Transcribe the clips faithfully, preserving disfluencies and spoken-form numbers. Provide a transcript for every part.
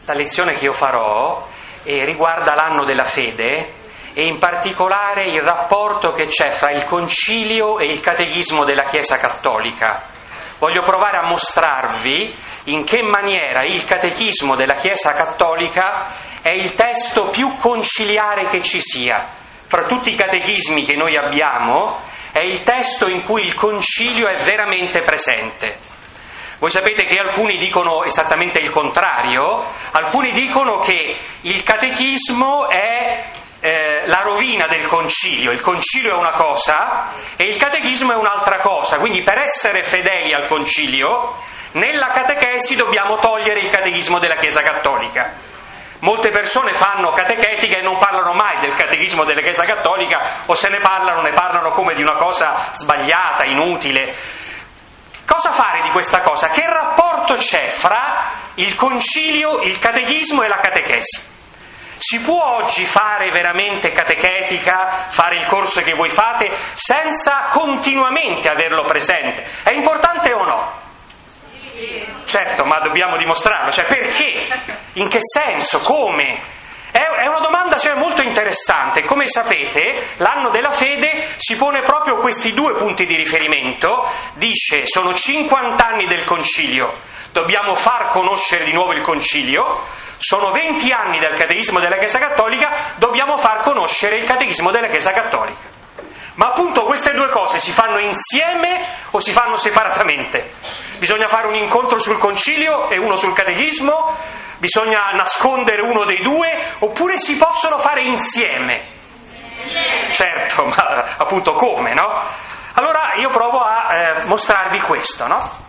La lezione che io farò eh, riguarda l'anno della fede e in particolare il rapporto che c'è fra il concilio e il catechismo della Chiesa Cattolica. Voglio provare a mostrarvi in che maniera il catechismo della Chiesa Cattolica è il testo più conciliare che ci sia. Fra tutti i catechismi che noi abbiamo, è il testo in cui il concilio è veramente presente. Voi sapete che alcuni dicono esattamente il contrario, alcuni dicono che il catechismo è eh, la rovina del concilio, il concilio è una cosa e il catechismo è un'altra cosa, quindi per essere fedeli al concilio, nella catechesi dobbiamo togliere il catechismo della Chiesa Cattolica. Molte persone fanno catechetica e non parlano mai del catechismo della Chiesa Cattolica, o se ne parlano, ne parlano come di una cosa sbagliata, inutile. Cosa fare di questa cosa? Che rapporto c'è fra il concilio, il catechismo e la catechesi? Si può oggi fare veramente catechetica, fare il corso che voi fate, senza continuamente averlo presente? È importante o no? Sì. Certo, ma dobbiamo dimostrarlo. Cioè, perché? In che senso? Come? È una domanda cioè, molto interessante. Come sapete, l'anno della fede si pone proprio questi due punti di riferimento. Dice, sono cinquanta anni del concilio, dobbiamo far conoscere di nuovo il concilio. Sono venti anni del catechismo della Chiesa Cattolica, dobbiamo far conoscere il catechismo della Chiesa Cattolica. Ma appunto queste due cose si fanno insieme o si fanno separatamente? Bisogna fare un incontro sul concilio e uno sul catechismo? Bisogna nascondere uno dei due oppure si possono fare insieme? Insieme. Certo, ma appunto come, no? Allora io provo a eh, mostrarvi questo, no?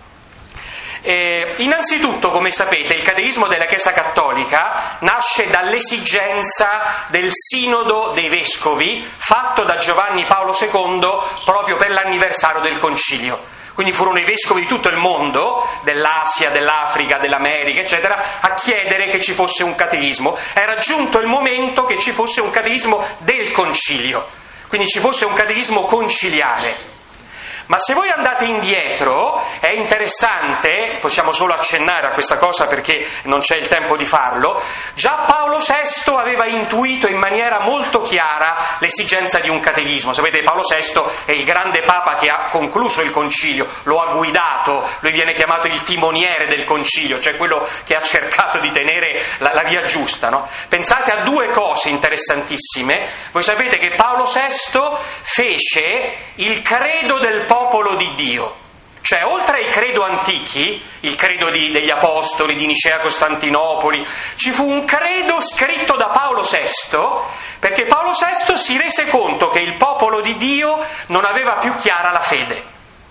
Eh, innanzitutto, come sapete, il catechismo della Chiesa Cattolica nasce dall'esigenza del sinodo dei vescovi fatto da Giovanni Paolo secondo proprio per l'anniversario del concilio. Quindi furono i vescovi di tutto il mondo, dell'Asia, dell'Africa, dell'America, eccetera, a chiedere che ci fosse un catechismo. Era giunto il momento che ci fosse un catechismo del concilio, quindi ci fosse un catechismo conciliare. Ma se voi andate indietro, è interessante, possiamo solo accennare a questa cosa perché non c'è il tempo di farlo, già Paolo sesto aveva intuito in maniera molto chiara l'esigenza di un catechismo. Sapete, Paolo sesto è il grande papa che ha concluso il concilio, lo ha guidato, lui viene chiamato il timoniere del concilio, cioè quello che ha cercato di tenere la, la via giusta, no? Pensate a due cose interessantissime. Voi sapete che Paolo sesto fece il credo del popolo popolo di Dio, cioè oltre ai credo antichi, il credo di, degli apostoli, di Nicea, Costantinopoli, ci fu un credo scritto da Paolo sesto, perché Paolo sesto si rese conto che il popolo di Dio non aveva più chiara la fede.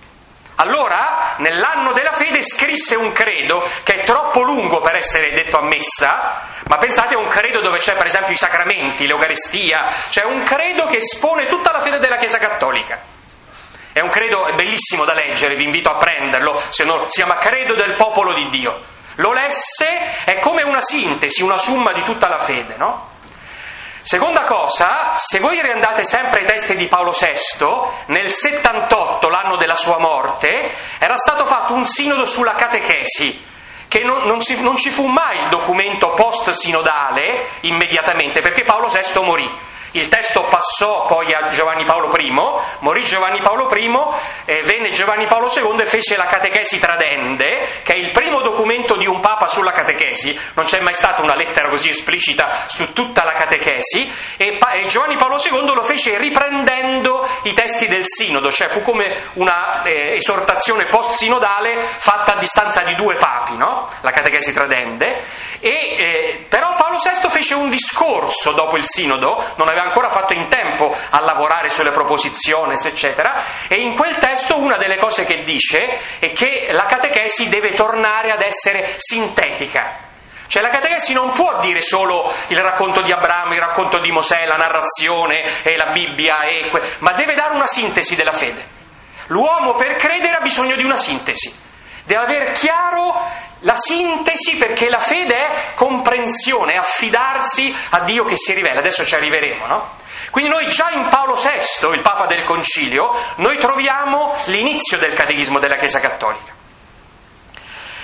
Allora, nell'anno della fede scrisse un credo che è troppo lungo per essere detto a messa, ma pensate a un credo dove c'è per esempio i sacramenti, l'Eucaristia, cioè un credo che espone tutta la fede della Chiesa Cattolica. È un credo bellissimo da leggere, vi invito a prenderlo, se no, si chiama Credo del popolo di Dio. Lo lesse, è come una sintesi, una summa di tutta la fede, no? Seconda cosa, se voi riandate sempre ai testi di Paolo sesto, nel settantotto, l'anno della sua morte, era stato fatto un sinodo sulla catechesi, che non, non, ci, non ci fu mai il documento post-sinodale immediatamente, perché Paolo sesto morì. Il testo passò poi a Giovanni Paolo primo, morì Giovanni Paolo primo, eh, venne Giovanni Paolo secondo e fece la Catechesi Tradende, che è il primo documento di un papa sulla catechesi. Non c'è mai stata una lettera così esplicita su tutta la catechesi, e, pa- e Giovanni Paolo secondo lo fece riprendendo i testi del sinodo, cioè fu come una eh, esortazione post-sinodale fatta a distanza di due papi, no? La Catechesi Tradende, e, eh, però Paolo sesto fece un discorso dopo il sinodo, non aveva ancora fatto in tempo a lavorare sulle proposizioni, eccetera, e in quel testo una delle cose che dice è che la catechesi deve tornare ad essere sintetica. Cioè la catechesi non può dire solo il racconto di Abramo, il racconto di Mosè, la narrazione e la Bibbia, e que- ma deve dare una sintesi della fede. L'uomo per credere ha bisogno di una sintesi, deve aver chiaro la sintesi, perché la fede è comprensione, è affidarsi a Dio che si rivela. Adesso ci arriveremo, no? Quindi noi già in Paolo sesto, il Papa del Concilio, noi troviamo l'inizio del catechismo della Chiesa Cattolica.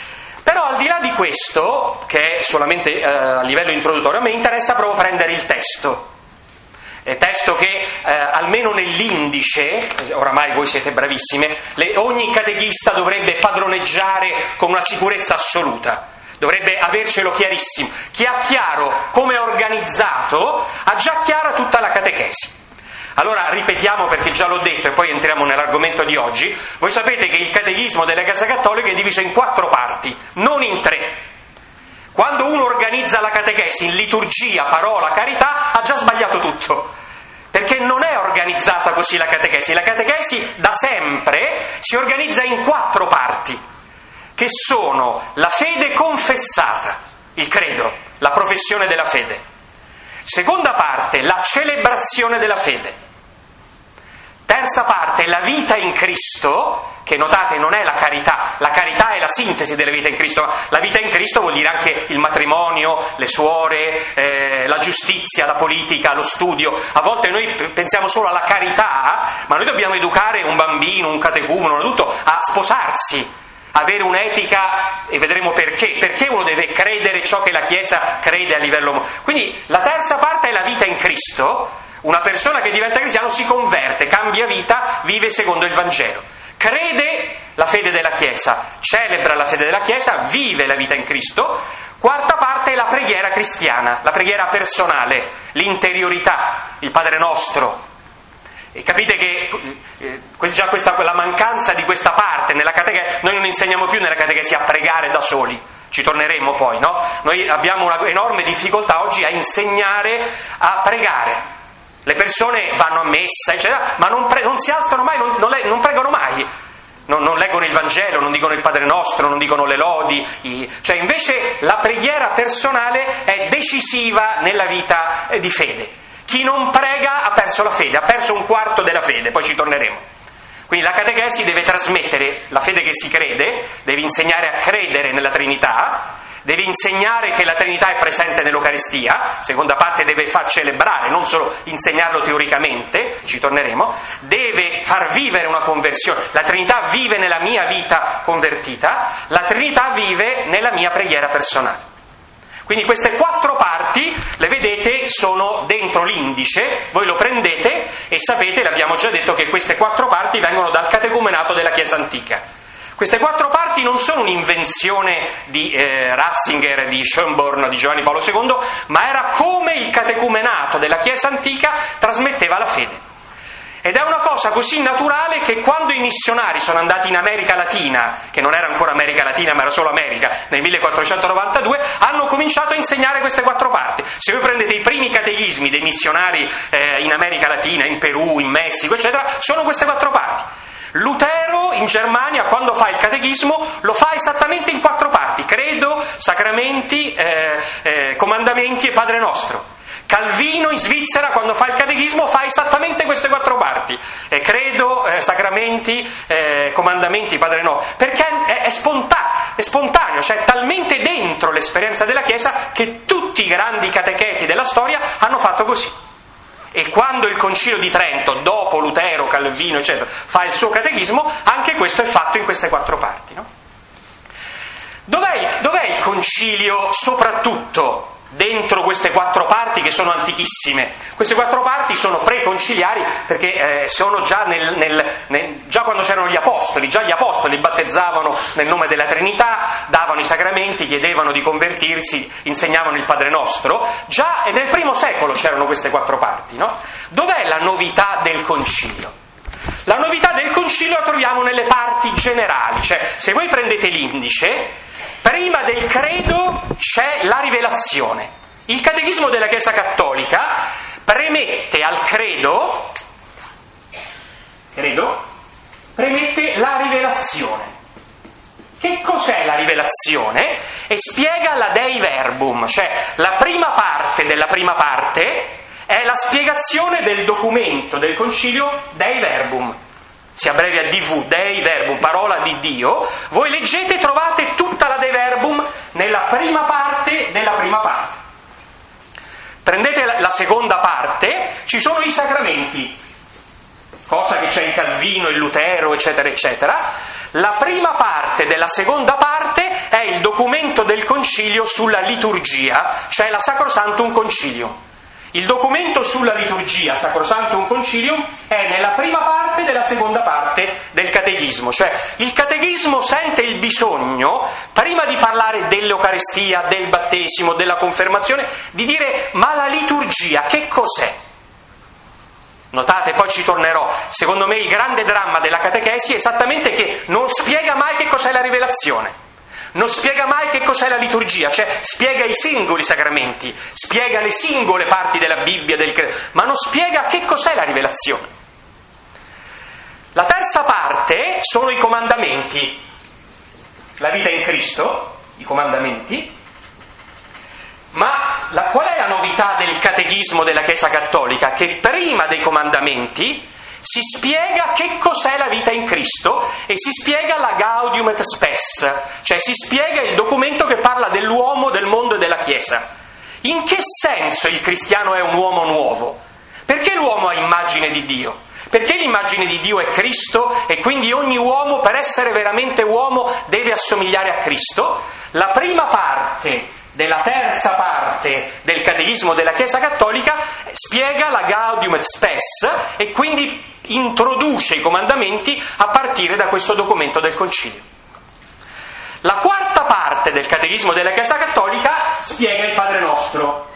Però al di là di questo, che è solamente eh, a livello introduttorio, a me interessa proprio prendere il testo. È testo che eh, almeno nell'indice, oramai voi siete bravissime, le, ogni catechista dovrebbe padroneggiare con una sicurezza assoluta, dovrebbe avercelo chiarissimo. Chi ha chiaro come è organizzato ha già chiara tutta la catechesi. Allora ripetiamo, perché già l'ho detto e poi entriamo nell'argomento di oggi. Voi sapete che il catechismo della Chiesa Cattolica è diviso in quattro parti, non in tre. Quando uno organizza la catechesi in liturgia, parola, carità, ha già sbagliato tutto, perché non è organizzata così la catechesi. La catechesi da sempre si organizza in quattro parti, che sono la fede confessata, il credo, la professione della fede. Seconda parte, la celebrazione della fede. Terza parte, la vita in Cristo, che notate non è la carità, la carità è la sintesi della vita in Cristo, ma la vita in Cristo vuol dire anche il matrimonio, le suore, eh, la giustizia, la politica, lo studio. A volte noi pensiamo solo alla carità, ma noi dobbiamo educare un bambino, un catecumeno, tutto a sposarsi, avere un'etica, e vedremo perché, perché uno deve credere ciò che la Chiesa crede a livello... Quindi la terza parte è la vita in Cristo. Una persona che diventa cristiano si converte, cambia vita, vive secondo il Vangelo, crede la fede della Chiesa, celebra la fede della Chiesa, vive la vita in Cristo. Quarta parte è la preghiera cristiana, la preghiera personale, l'interiorità, il Padre Nostro. E capite che eh, già questa, la mancanza di questa parte nella catechesi, noi non insegniamo più nella catechesi a pregare da soli, ci torneremo poi, no? Noi abbiamo una enorme difficoltà oggi a insegnare a pregare. Le persone vanno a messa, eccetera, ma non, pre- non si alzano mai, non, non, le- non pregano mai, non, non leggono il Vangelo, non dicono il Padre Nostro, non dicono le lodi, i... cioè invece la preghiera personale è decisiva nella vita di fede. Chi non prega ha perso la fede, ha perso un quarto della fede, poi ci torneremo. Quindi la catechesi deve trasmettere la fede che si crede, deve insegnare a credere nella Trinità, deve insegnare che la Trinità è presente nell'Eucaristia, seconda parte deve far celebrare, non solo insegnarlo teoricamente, ci torneremo, deve far vivere una conversione. La Trinità vive nella mia vita convertita, la Trinità vive nella mia preghiera personale. Quindi queste quattro parti, le vedete, sono dentro l'indice, voi lo prendete e sapete, l'abbiamo già detto, che queste quattro parti vengono dal catecumenato della Chiesa antica. Queste quattro parti non sono un'invenzione di eh, Ratzinger, di Schönborn, di Giovanni Paolo secondo, ma era come il catecumenato della Chiesa antica trasmetteva la fede. Ed è una cosa così naturale che quando i missionari sono andati in America Latina, che non era ancora America Latina ma era solo America, nel millequattrocentonovantadue, hanno cominciato a insegnare queste quattro parti. Se voi prendete i primi catechismi dei missionari eh, in America Latina, in Perù, in Messico, eccetera, sono queste quattro parti. Lutero in Germania, quando fa il catechismo, lo fa esattamente in quattro parti: credo, sacramenti, eh, eh, comandamenti e Padre Nostro. Calvino in Svizzera, quando fa il catechismo, fa esattamente queste quattro parti: eh, credo, eh, sacramenti, eh, comandamenti, Padre Nostro, perché è, è, spontaneo, è spontaneo, cioè è talmente dentro l'esperienza della Chiesa che tutti i grandi catecheti della storia hanno fatto così. E quando il Concilio di Trento, dopo Lutero, Calvino, eccetera, fa il suo catechismo, anche questo è fatto in queste quattro parti, no? Dov'è il, dov'è il Concilio soprattutto dentro queste quattro parti che sono antichissime? Queste quattro parti sono preconciliari perché eh, sono già, nel, nel, nel, già quando c'erano gli apostoli, già gli apostoli battezzavano nel nome della Trinità, davano i sacramenti, chiedevano di convertirsi, insegnavano il Padre Nostro. Già nel primo secolo c'erano queste quattro parti, no? Dov'è la novità del Concilio? La novità del Concilio la troviamo nelle parti generali, cioè se voi prendete l'indice, prima del credo c'è la rivelazione. Il catechismo della Chiesa Cattolica premette al credo, credo, premette la rivelazione. Che cos'è la rivelazione? E spiega la Dei Verbum, cioè la prima parte della prima parte è la spiegazione del documento del Concilio Dei Verbum. Si abbrevia D V, Dei Verbum, parola di Dio. Voi leggete e trovate tutta la Dei Verbum nella prima parte della prima parte. Prendete la seconda parte, ci sono i sacramenti, cosa che c'è in Calvino, in Lutero, eccetera, eccetera. La prima parte della seconda parte è il il documento del concilio sulla liturgia, cioè la Sacrosanctum Concilium. Il documento sulla liturgia, Sacrosanctum Concilium, è nella prima parte della seconda parte del catechismo, cioè il catechismo sente il bisogno, prima di parlare dell'Eucaristia, del battesimo, della confermazione, di dire ma la liturgia che cos'è? Notate, poi ci tornerò, secondo me il grande dramma della catechesi è esattamente che non spiega mai che cos'è la rivelazione. Non spiega mai che cos'è la liturgia, cioè spiega i singoli sacramenti, spiega le singole parti della Bibbia, del credo, ma non spiega che cos'è la rivelazione. La terza parte sono i comandamenti, la vita in Cristo, i comandamenti, ma la, qual è la novità del catechismo della Chiesa Cattolica? Che prima dei comandamenti si spiega che cos'è la vita in Cristo e si spiega la Gaudium et Spes, cioè si spiega il documento che parla dell'uomo, del mondo e della Chiesa. In che senso il cristiano è un uomo nuovo? Perché l'uomo ha immagine di Dio? Perché l'immagine di Dio è Cristo e quindi ogni uomo per essere veramente uomo deve assomigliare a Cristo? La prima parte della terza parte del catechismo della Chiesa Cattolica spiega la Gaudium et Spes e quindi introduce i comandamenti a partire da questo documento del Concilio. La quarta parte del catechismo della Chiesa Cattolica spiega il Padre Nostro.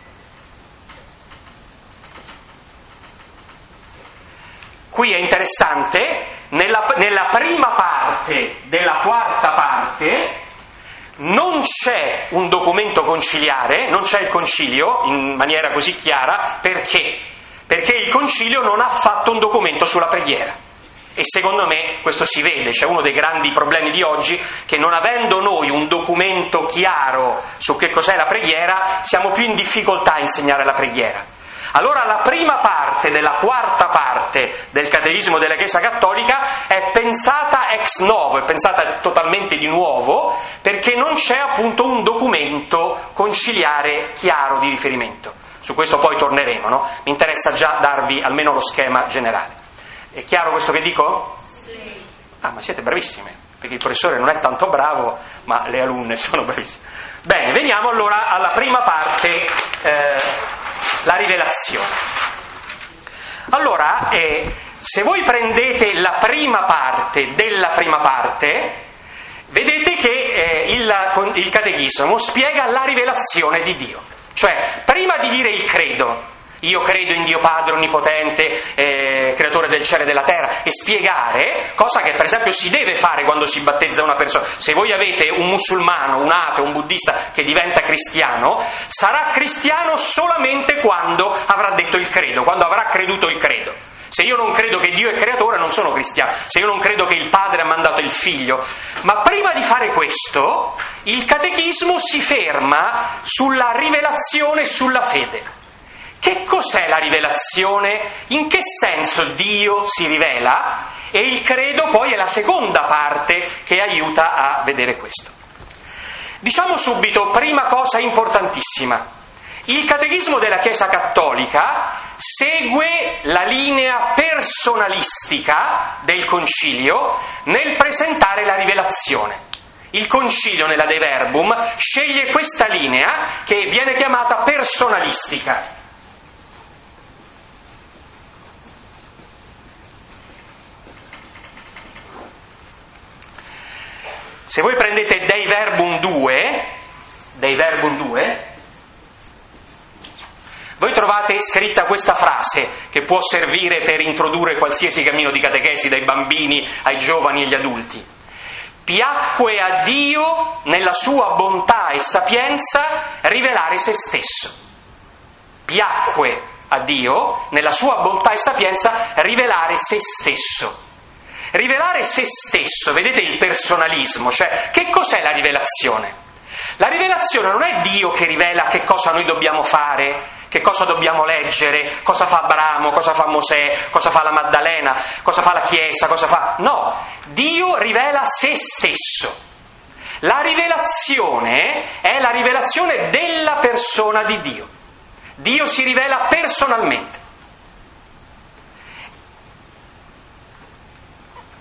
Qui è interessante, nella, nella prima parte della quarta parte non c'è un documento conciliare, non c'è il concilio in maniera così chiara, perché? Perché il concilio non ha fatto un documento sulla preghiera. E secondo me questo si vede, c'è uno dei grandi problemi di oggi, che non avendo noi un documento chiaro su che cos'è la preghiera, siamo più in difficoltà a insegnare la preghiera. Allora la prima parte della quarta parte del catechismo della Chiesa Cattolica è pensata ex novo, è pensata totalmente di nuovo, perché non c'è appunto un documento conciliare chiaro di riferimento. Su questo poi torneremo, no? Mi interessa già darvi almeno lo schema generale. È chiaro questo che dico? Sì. Ah, ma siete bravissime, perché il professore non è tanto bravo, ma le alunne sono bravissime. Bene, veniamo allora alla prima parte, eh, la rivelazione. Allora, eh, se voi prendete la prima parte della prima parte, vedete che eh, il, il catechismo spiega la rivelazione di Dio. Cioè, prima di dire il credo, io credo in Dio Padre Onnipotente, eh, creatore del cielo e della terra, e spiegare, cosa che per esempio si deve fare quando si battezza una persona. Se voi avete un musulmano, un ateo, un buddista che diventa cristiano, sarà cristiano solamente quando avrà detto il credo, quando avrà creduto il credo. Se io non credo che Dio è creatore non sono cristiano, se io non credo che il Padre ha mandato il Figlio. Ma prima di fare questo, il catechismo si ferma sulla rivelazione e sulla fede. Che cos'è la rivelazione? In che senso Dio si rivela? E il credo poi è la seconda parte che aiuta a vedere questo. Diciamo subito, prima cosa importantissima, il catechismo della Chiesa Cattolica segue la linea personalistica del Concilio nel presentare la rivelazione. Il Concilio nella De Verbum sceglie questa linea che viene chiamata personalistica. Se voi prendete Dei Verbum due, Dei Verbum due, voi trovate scritta questa frase che può servire per introdurre qualsiasi cammino di catechesi, dai bambini ai giovani e agli adulti. Piacque a Dio, nella sua bontà e sapienza, rivelare se stesso. Piacque a Dio, nella sua bontà e sapienza, rivelare se stesso. Rivelare se stesso, vedete il personalismo, cioè che cos'è la rivelazione? La rivelazione non è Dio che rivela che cosa noi dobbiamo fare, che cosa dobbiamo leggere, cosa fa Abramo, cosa fa Mosè, cosa fa la Maddalena, cosa fa la Chiesa, cosa fa... No, Dio rivela se stesso. La rivelazione è la rivelazione della persona di Dio. Dio si rivela personalmente.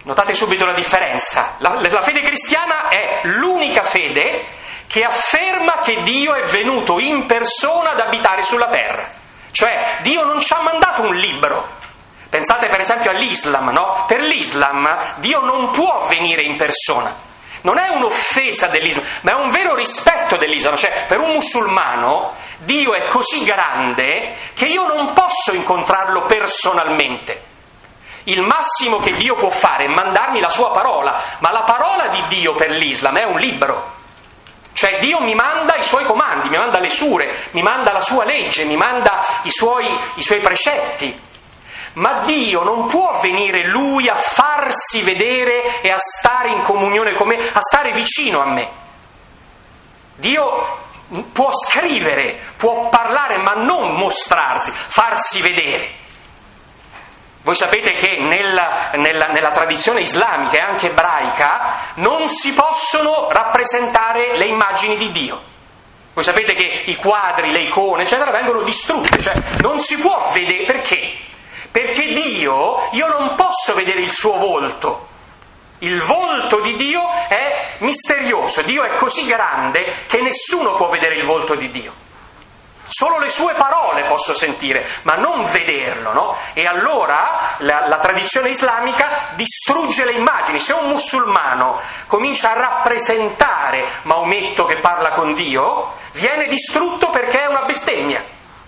Notate subito la differenza. La, la fede cristiana è l'unica fede che afferma che Dio è venuto in persona ad abitare sulla terra. Cioè, Dio non ci ha mandato un libro. Pensate per esempio all'Islam, no? Per l'Islam Dio non può venire in persona. Non è un'offesa dell'Islam, ma è un vero rispetto dell'Islam. Cioè, per un musulmano Dio è così grande che io non posso incontrarlo personalmente. Il massimo che Dio può fare è mandarmi la sua parola, ma la parola di Dio per l'Islam è un libro. Cioè Dio mi manda i suoi comandi, mi manda le sure, mi manda la sua legge, mi manda i suoi, i suoi precetti. Ma Dio non può venire Lui a farsi vedere e a stare in comunione con me, a stare vicino a me. Dio può scrivere, può parlare, ma non mostrarsi, farsi vedere. Voi sapete che nella, nella, nella tradizione islamica e anche ebraica non si possono rappresentare le immagini di Dio. Voi sapete che i quadri, le icone, eccetera, vengono distrutte, cioè non si può vedere. Perché? Perché Dio, io non posso vedere il suo volto. Il volto di Dio è misterioso, Dio è così grande che nessuno può vedere il volto di Dio. Solo le sue parole posso sentire, ma non vederlo, no? E allora la, la tradizione islamica distrugge le immagini. Se un musulmano comincia a rappresentare Maometto che parla con Dio, viene distrutto perché è una bestemmia.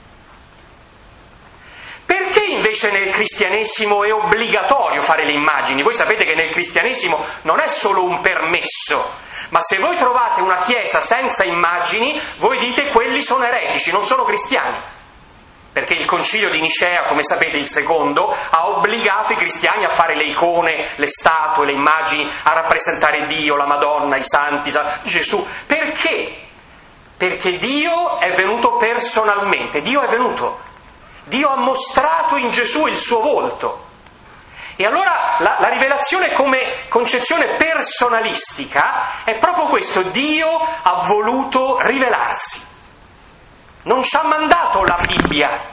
Perché invece nel cristianesimo è obbligatorio fare le immagini? Voi sapete che nel cristianesimo non è solo un permesso, ma se voi trovate una chiesa senza immagini, voi dite quelli sono eretici, non sono cristiani. Perché il concilio di Nicea, come sapete, il secondo, ha obbligato i cristiani a fare le icone, le statue, le immagini, a rappresentare Dio, la Madonna, i santi, Gesù. Perché? Perché Dio è venuto personalmente, Dio è venuto. Dio ha mostrato in Gesù il suo volto. E allora la, la rivelazione come concezione personalistica è proprio questo: Dio ha voluto rivelarsi. Non ci ha mandato la Bibbia.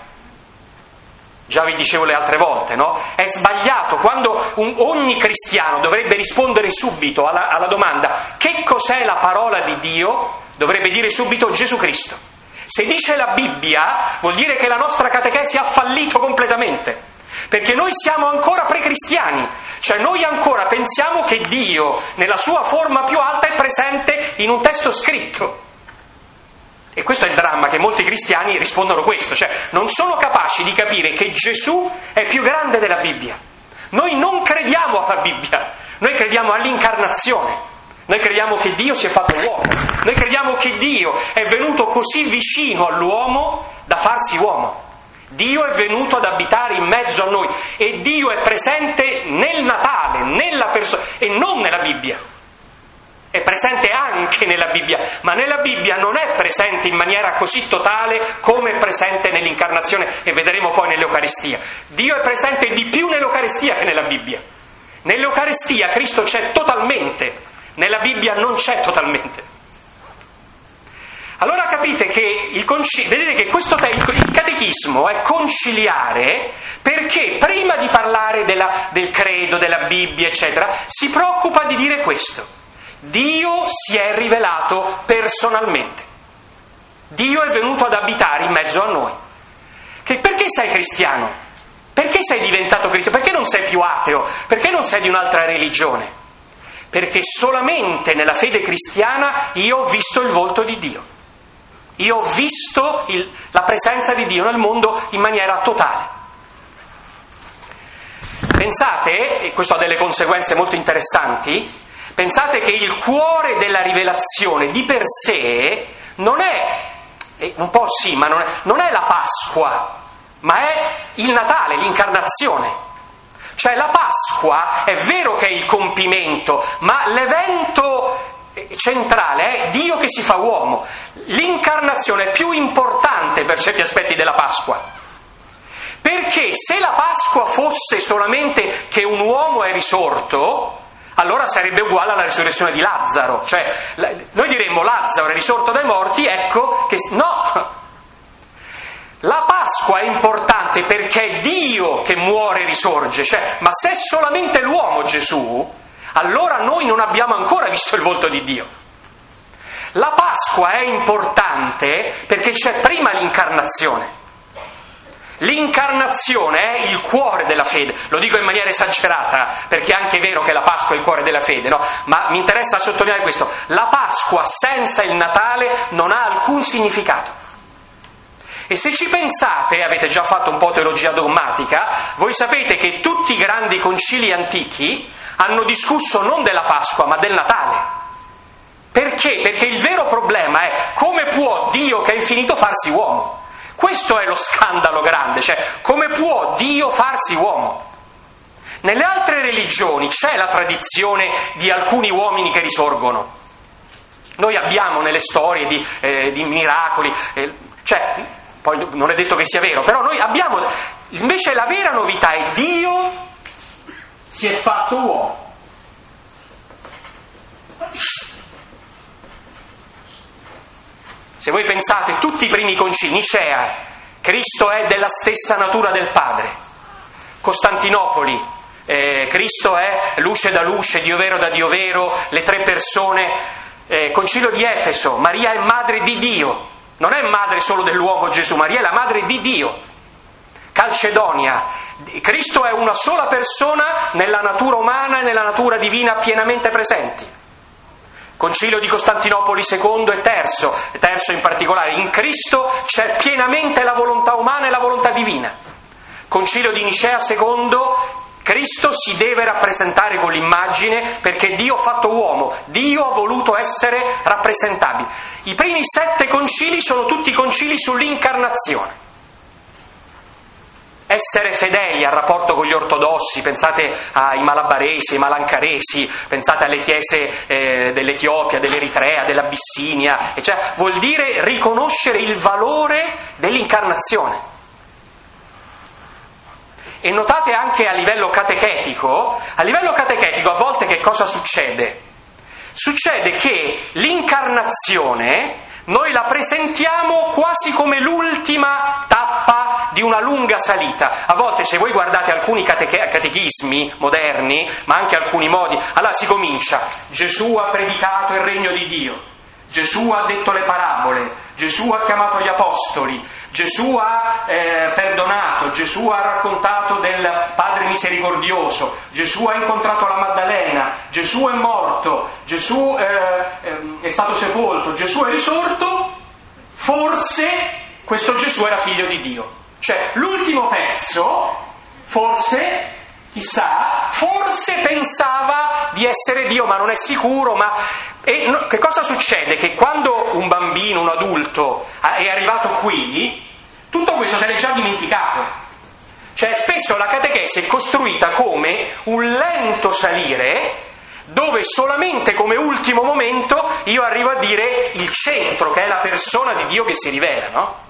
Già vi dicevo le altre volte, no? È sbagliato quando un, ogni cristiano dovrebbe rispondere subito alla, alla domanda che cos'è la parola di Dio, dovrebbe dire subito Gesù Cristo. Se dice la Bibbia, vuol dire che la nostra catechesi ha fallito completamente, perché noi siamo ancora precristiani, cioè noi ancora pensiamo che Dio, nella sua forma più alta, è presente in un testo scritto. E questo è il dramma, che molti cristiani rispondono questo, cioè non sono capaci di capire che Gesù è più grande della Bibbia. Noi non crediamo alla Bibbia, noi crediamo all'incarnazione. Noi crediamo che Dio si è fatto uomo, noi crediamo che Dio è venuto così vicino all'uomo da farsi uomo. Dio è venuto ad abitare in mezzo a noi e Dio è presente nel Natale, nella persona e non nella Bibbia. È presente anche nella Bibbia, ma nella Bibbia non è presente in maniera così totale come è presente nell'incarnazione e vedremo poi nell'Eucaristia. Dio è presente di più nell'Eucaristia che nella Bibbia. Nell'Eucaristia Cristo c'è totalmente. Nella Bibbia non c'è totalmente. Allora capite che il conci- vedete che questo te- il catechismo è conciliare, perché prima di parlare della, del credo, della Bibbia, eccetera, si preoccupa di dire questo: Dio si è rivelato personalmente. Dio è venuto ad abitare in mezzo a noi. Che, perché sei cristiano? Perché sei diventato cristiano? Perché non sei più ateo? Perché non sei di un'altra religione? Perché solamente nella fede cristiana io ho visto il volto di Dio. Io ho visto il, la presenza di Dio nel mondo in maniera totale. Pensate, e questo ha delle conseguenze molto interessanti, pensate che il cuore della rivelazione di per sé non è, eh, un po' sì, ma non è, non è la Pasqua, ma è il Natale, l'incarnazione. Cioè la Pasqua è vero che è il compimento, ma l'evento centrale è Dio che si fa uomo. L'incarnazione è più importante per certi aspetti della Pasqua. Perché se la Pasqua fosse solamente che un uomo è risorto, allora sarebbe uguale alla risurrezione di Lazzaro. Cioè noi diremmo Lazzaro è risorto dai morti, ecco che... No! La Pasqua è importante perché è Dio che muore e risorge, cioè, ma se è solamente l'uomo Gesù, allora noi non abbiamo ancora visto il volto di Dio. La Pasqua è importante perché c'è prima l'incarnazione. L'incarnazione è il cuore della fede, lo dico in maniera esagerata perché è anche vero che la Pasqua è il cuore della fede, no? Ma mi interessa sottolineare questo: la Pasqua senza il Natale non ha alcun significato. E se ci pensate, avete già fatto un po' teologia dogmatica, voi sapete che tutti i grandi concili antichi hanno discusso non della Pasqua ma del Natale. Perché? Perché il vero problema è come può Dio che è infinito farsi uomo. Questo è lo scandalo grande, cioè come può Dio farsi uomo? Nelle altre religioni c'è la tradizione di alcuni uomini che risorgono. Noi abbiamo nelle storie di, eh, di miracoli, eh, cioè, poi non è detto che sia vero, però noi abbiamo, invece la vera novità è Dio si è fatto uomo. Se voi pensate, tutti i primi concili, Nicea, Cristo è della stessa natura del Padre. Costantinopoli, eh, Cristo è luce da luce, Dio vero da Dio vero, le tre persone. Eh, Concilio di Efeso, Maria è madre di Dio, non è madre solo dell'uomo Gesù, Maria è la madre di Dio. Calcedonia, Cristo è una sola persona nella natura umana e nella natura divina pienamente presenti. Concilio di Costantinopoli secondo e terzo, terzo in particolare, in Cristo c'è pienamente la volontà umana e la volontà divina. Concilio di Nicea secondo, Cristo si deve rappresentare con l'immagine perché Dio ha fatto uomo, Dio ha voluto essere rappresentabile. I primi sette concili sono tutti concili sull'incarnazione. Essere fedeli al rapporto con gli ortodossi, pensate ai malabaresi, ai malancaresi, pensate alle chiese eh, dell'Etiopia, dell'Eritrea, dell'Abissinia, cioè, vuol dire riconoscere il valore dell'incarnazione. E notate anche a livello catechetico, a livello catechetico a volte che cosa succede? Succede che l'incarnazione noi la presentiamo quasi come l'ultima tappa di una lunga salita. A volte, se voi guardate alcuni cateche- catechismi moderni, ma anche alcuni modi, allora si comincia: Gesù ha predicato il regno di Dio, Gesù ha detto le parabole, Gesù ha chiamato gli apostoli, Gesù ha eh, perdonato, Gesù ha raccontato del Padre misericordioso, Gesù ha incontrato la Maddalena, Gesù è morto, Gesù eh, è stato sepolto, Gesù è risorto, forse questo Gesù era figlio di Dio. Cioè l'ultimo pezzo, forse, chissà, forse pensava di essere Dio, ma non è sicuro. Ma e no, che cosa succede? Che quando un bambino, un adulto è arrivato qui, tutto questo se l'è già dimenticato. Cioè spesso la catechesi è costruita come un lento salire dove solamente come ultimo momento io arrivo a dire il centro, che è la persona di Dio che si rivela, no?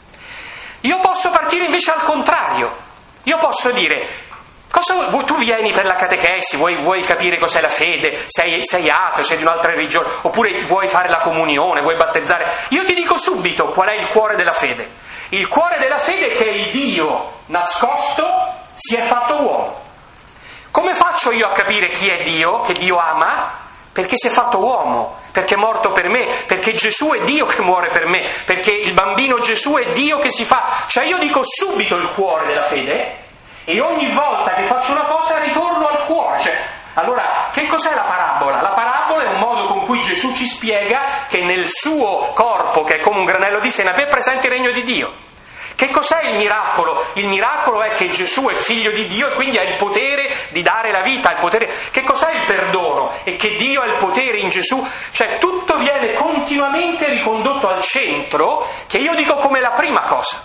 Io posso partire invece al contrario. Io posso dire: cosa, tu vieni per la catechesi, vuoi, vuoi capire cos'è la fede, sei, sei ateo, sei di un'altra religione, oppure vuoi fare la comunione, vuoi battezzare. Io ti dico subito qual è il cuore della fede. Il cuore della fede è che il Dio nascosto si è fatto uomo. Come faccio io a capire chi è Dio, che Dio ama? Perché si è fatto uomo, perché è morto per me, perché Gesù è Dio che muore per me, perché il bambino Gesù è Dio che si fa. Cioè io dico subito il cuore della fede e ogni volta che faccio una cosa ritorno al cuore. Cioè, allora, che cos'è la parabola? La parabola è un modo con cui Gesù ci spiega che nel suo corpo, che è come un granello di senape, è presente il regno di Dio. Che cos'è il miracolo? Il miracolo è che Gesù è figlio di Dio e quindi ha il potere di dare la vita, il potere. Che cos'è il perdono? E che Dio ha il potere in Gesù. Cioè tutto viene continuamente ricondotto al centro, che io dico come la prima cosa.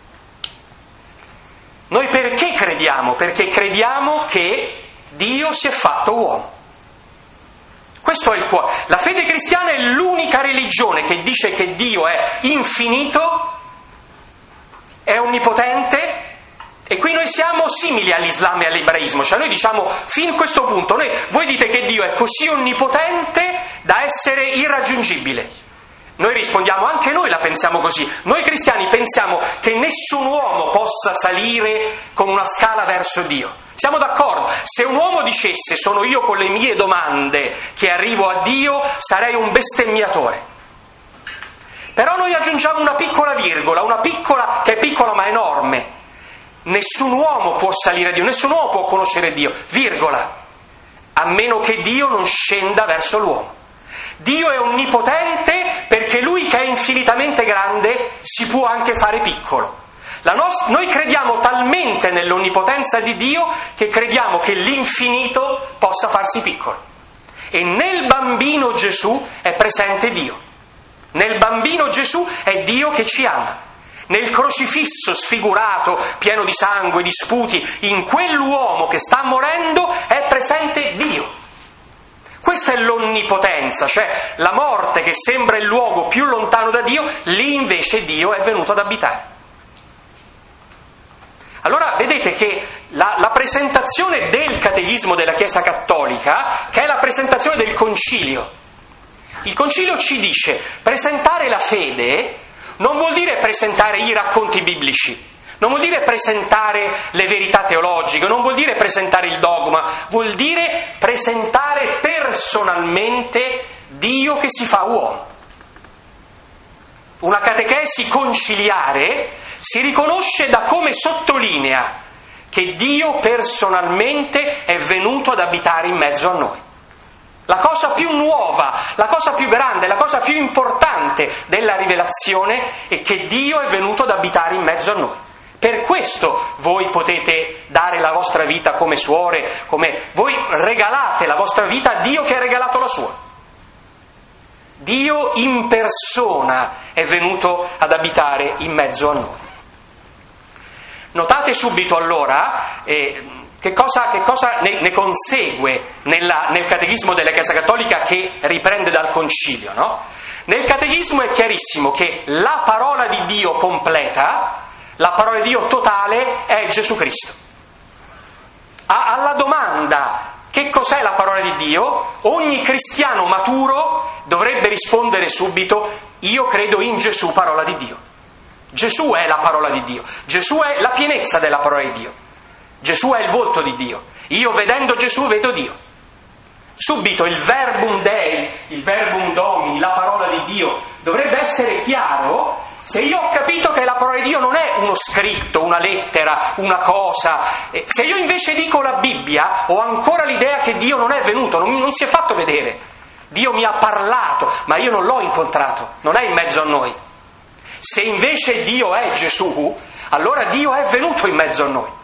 Noi perché crediamo? Perché crediamo che Dio si è fatto uomo. Questo è il cuore. La fede cristiana è l'unica religione che dice che Dio è infinito, è onnipotente, e qui noi siamo simili all'Islam e all'ebraismo, cioè noi diciamo fin a questo punto, noi, voi dite che Dio è così onnipotente da essere irraggiungibile, Noi rispondiamo, anche noi la pensiamo così. Noi cristiani pensiamo che nessun uomo possa salire con una scala verso Dio. Siamo d'accordo? Se un uomo dicesse sono io con le mie domande che arrivo a Dio, sarei un bestemmiatore. Però noi aggiungiamo una piccola virgola, una piccola che è piccola ma enorme. Nessun uomo può salire a Dio, nessun uomo può conoscere Dio, virgola, a meno che Dio non scenda verso l'uomo. Dio è onnipotente perché Lui, che è infinitamente grande, si può anche fare piccolo. La nos- noi crediamo talmente nell'onnipotenza di Dio che crediamo che l'infinito possa farsi piccolo. E nel bambino Gesù è presente Dio. Nel bambino Gesù è Dio che ci ama. Nel crocifisso sfigurato, pieno di sangue, di sputi, in quell'uomo che sta morendo è presente Dio. Questa è l'onnipotenza, cioè la morte che sembra il luogo più lontano da Dio, lì invece Dio è venuto ad abitare. Allora vedete che la, la presentazione del catechismo della Chiesa Cattolica, che è la presentazione del concilio, il concilio ci dice presentare la fede non vuol dire presentare i racconti biblici, non vuol dire presentare le verità teologiche, non vuol dire presentare il dogma, vuol dire presentare personalmente Dio che si fa uomo. Una catechesi conciliare si riconosce da come sottolinea che Dio personalmente è venuto ad abitare in mezzo a noi. La cosa più nuova, la cosa più grande, la cosa più importante della rivelazione è che Dio è venuto ad abitare in mezzo a noi. Per questo voi potete dare la vostra vita come suore, come voi regalate la vostra vita a Dio che ha regalato la sua. Dio in persona è venuto ad abitare in mezzo a noi. Notate subito allora eh, che cosa, che cosa ne, ne consegue nella, nel catechismo della Chiesa Cattolica che riprende dal concilio, no? Nel catechismo è chiarissimo che la parola di Dio completa, la parola di Dio totale è Gesù Cristo. A, alla domanda che cos'è la parola di Dio, ogni cristiano maturo dovrebbe rispondere subito: io credo in Gesù, parola di Dio. Gesù è la parola di Dio, Gesù è la pienezza della parola di Dio, Gesù è il volto di Dio. Io vedendo Gesù vedo Dio. Subito il verbum Dei, il verbum Domini, la parola di Dio, dovrebbe essere chiaro. Se io ho capito che la parola di Dio non è uno scritto, una lettera, una cosa, se io invece dico la Bibbia, ho ancora l'idea che Dio non è venuto, non, mi, non si è fatto vedere. Dio mi ha parlato, ma io non l'ho incontrato, non è in mezzo a noi. Se invece Dio è Gesù, allora Dio è venuto in mezzo a noi.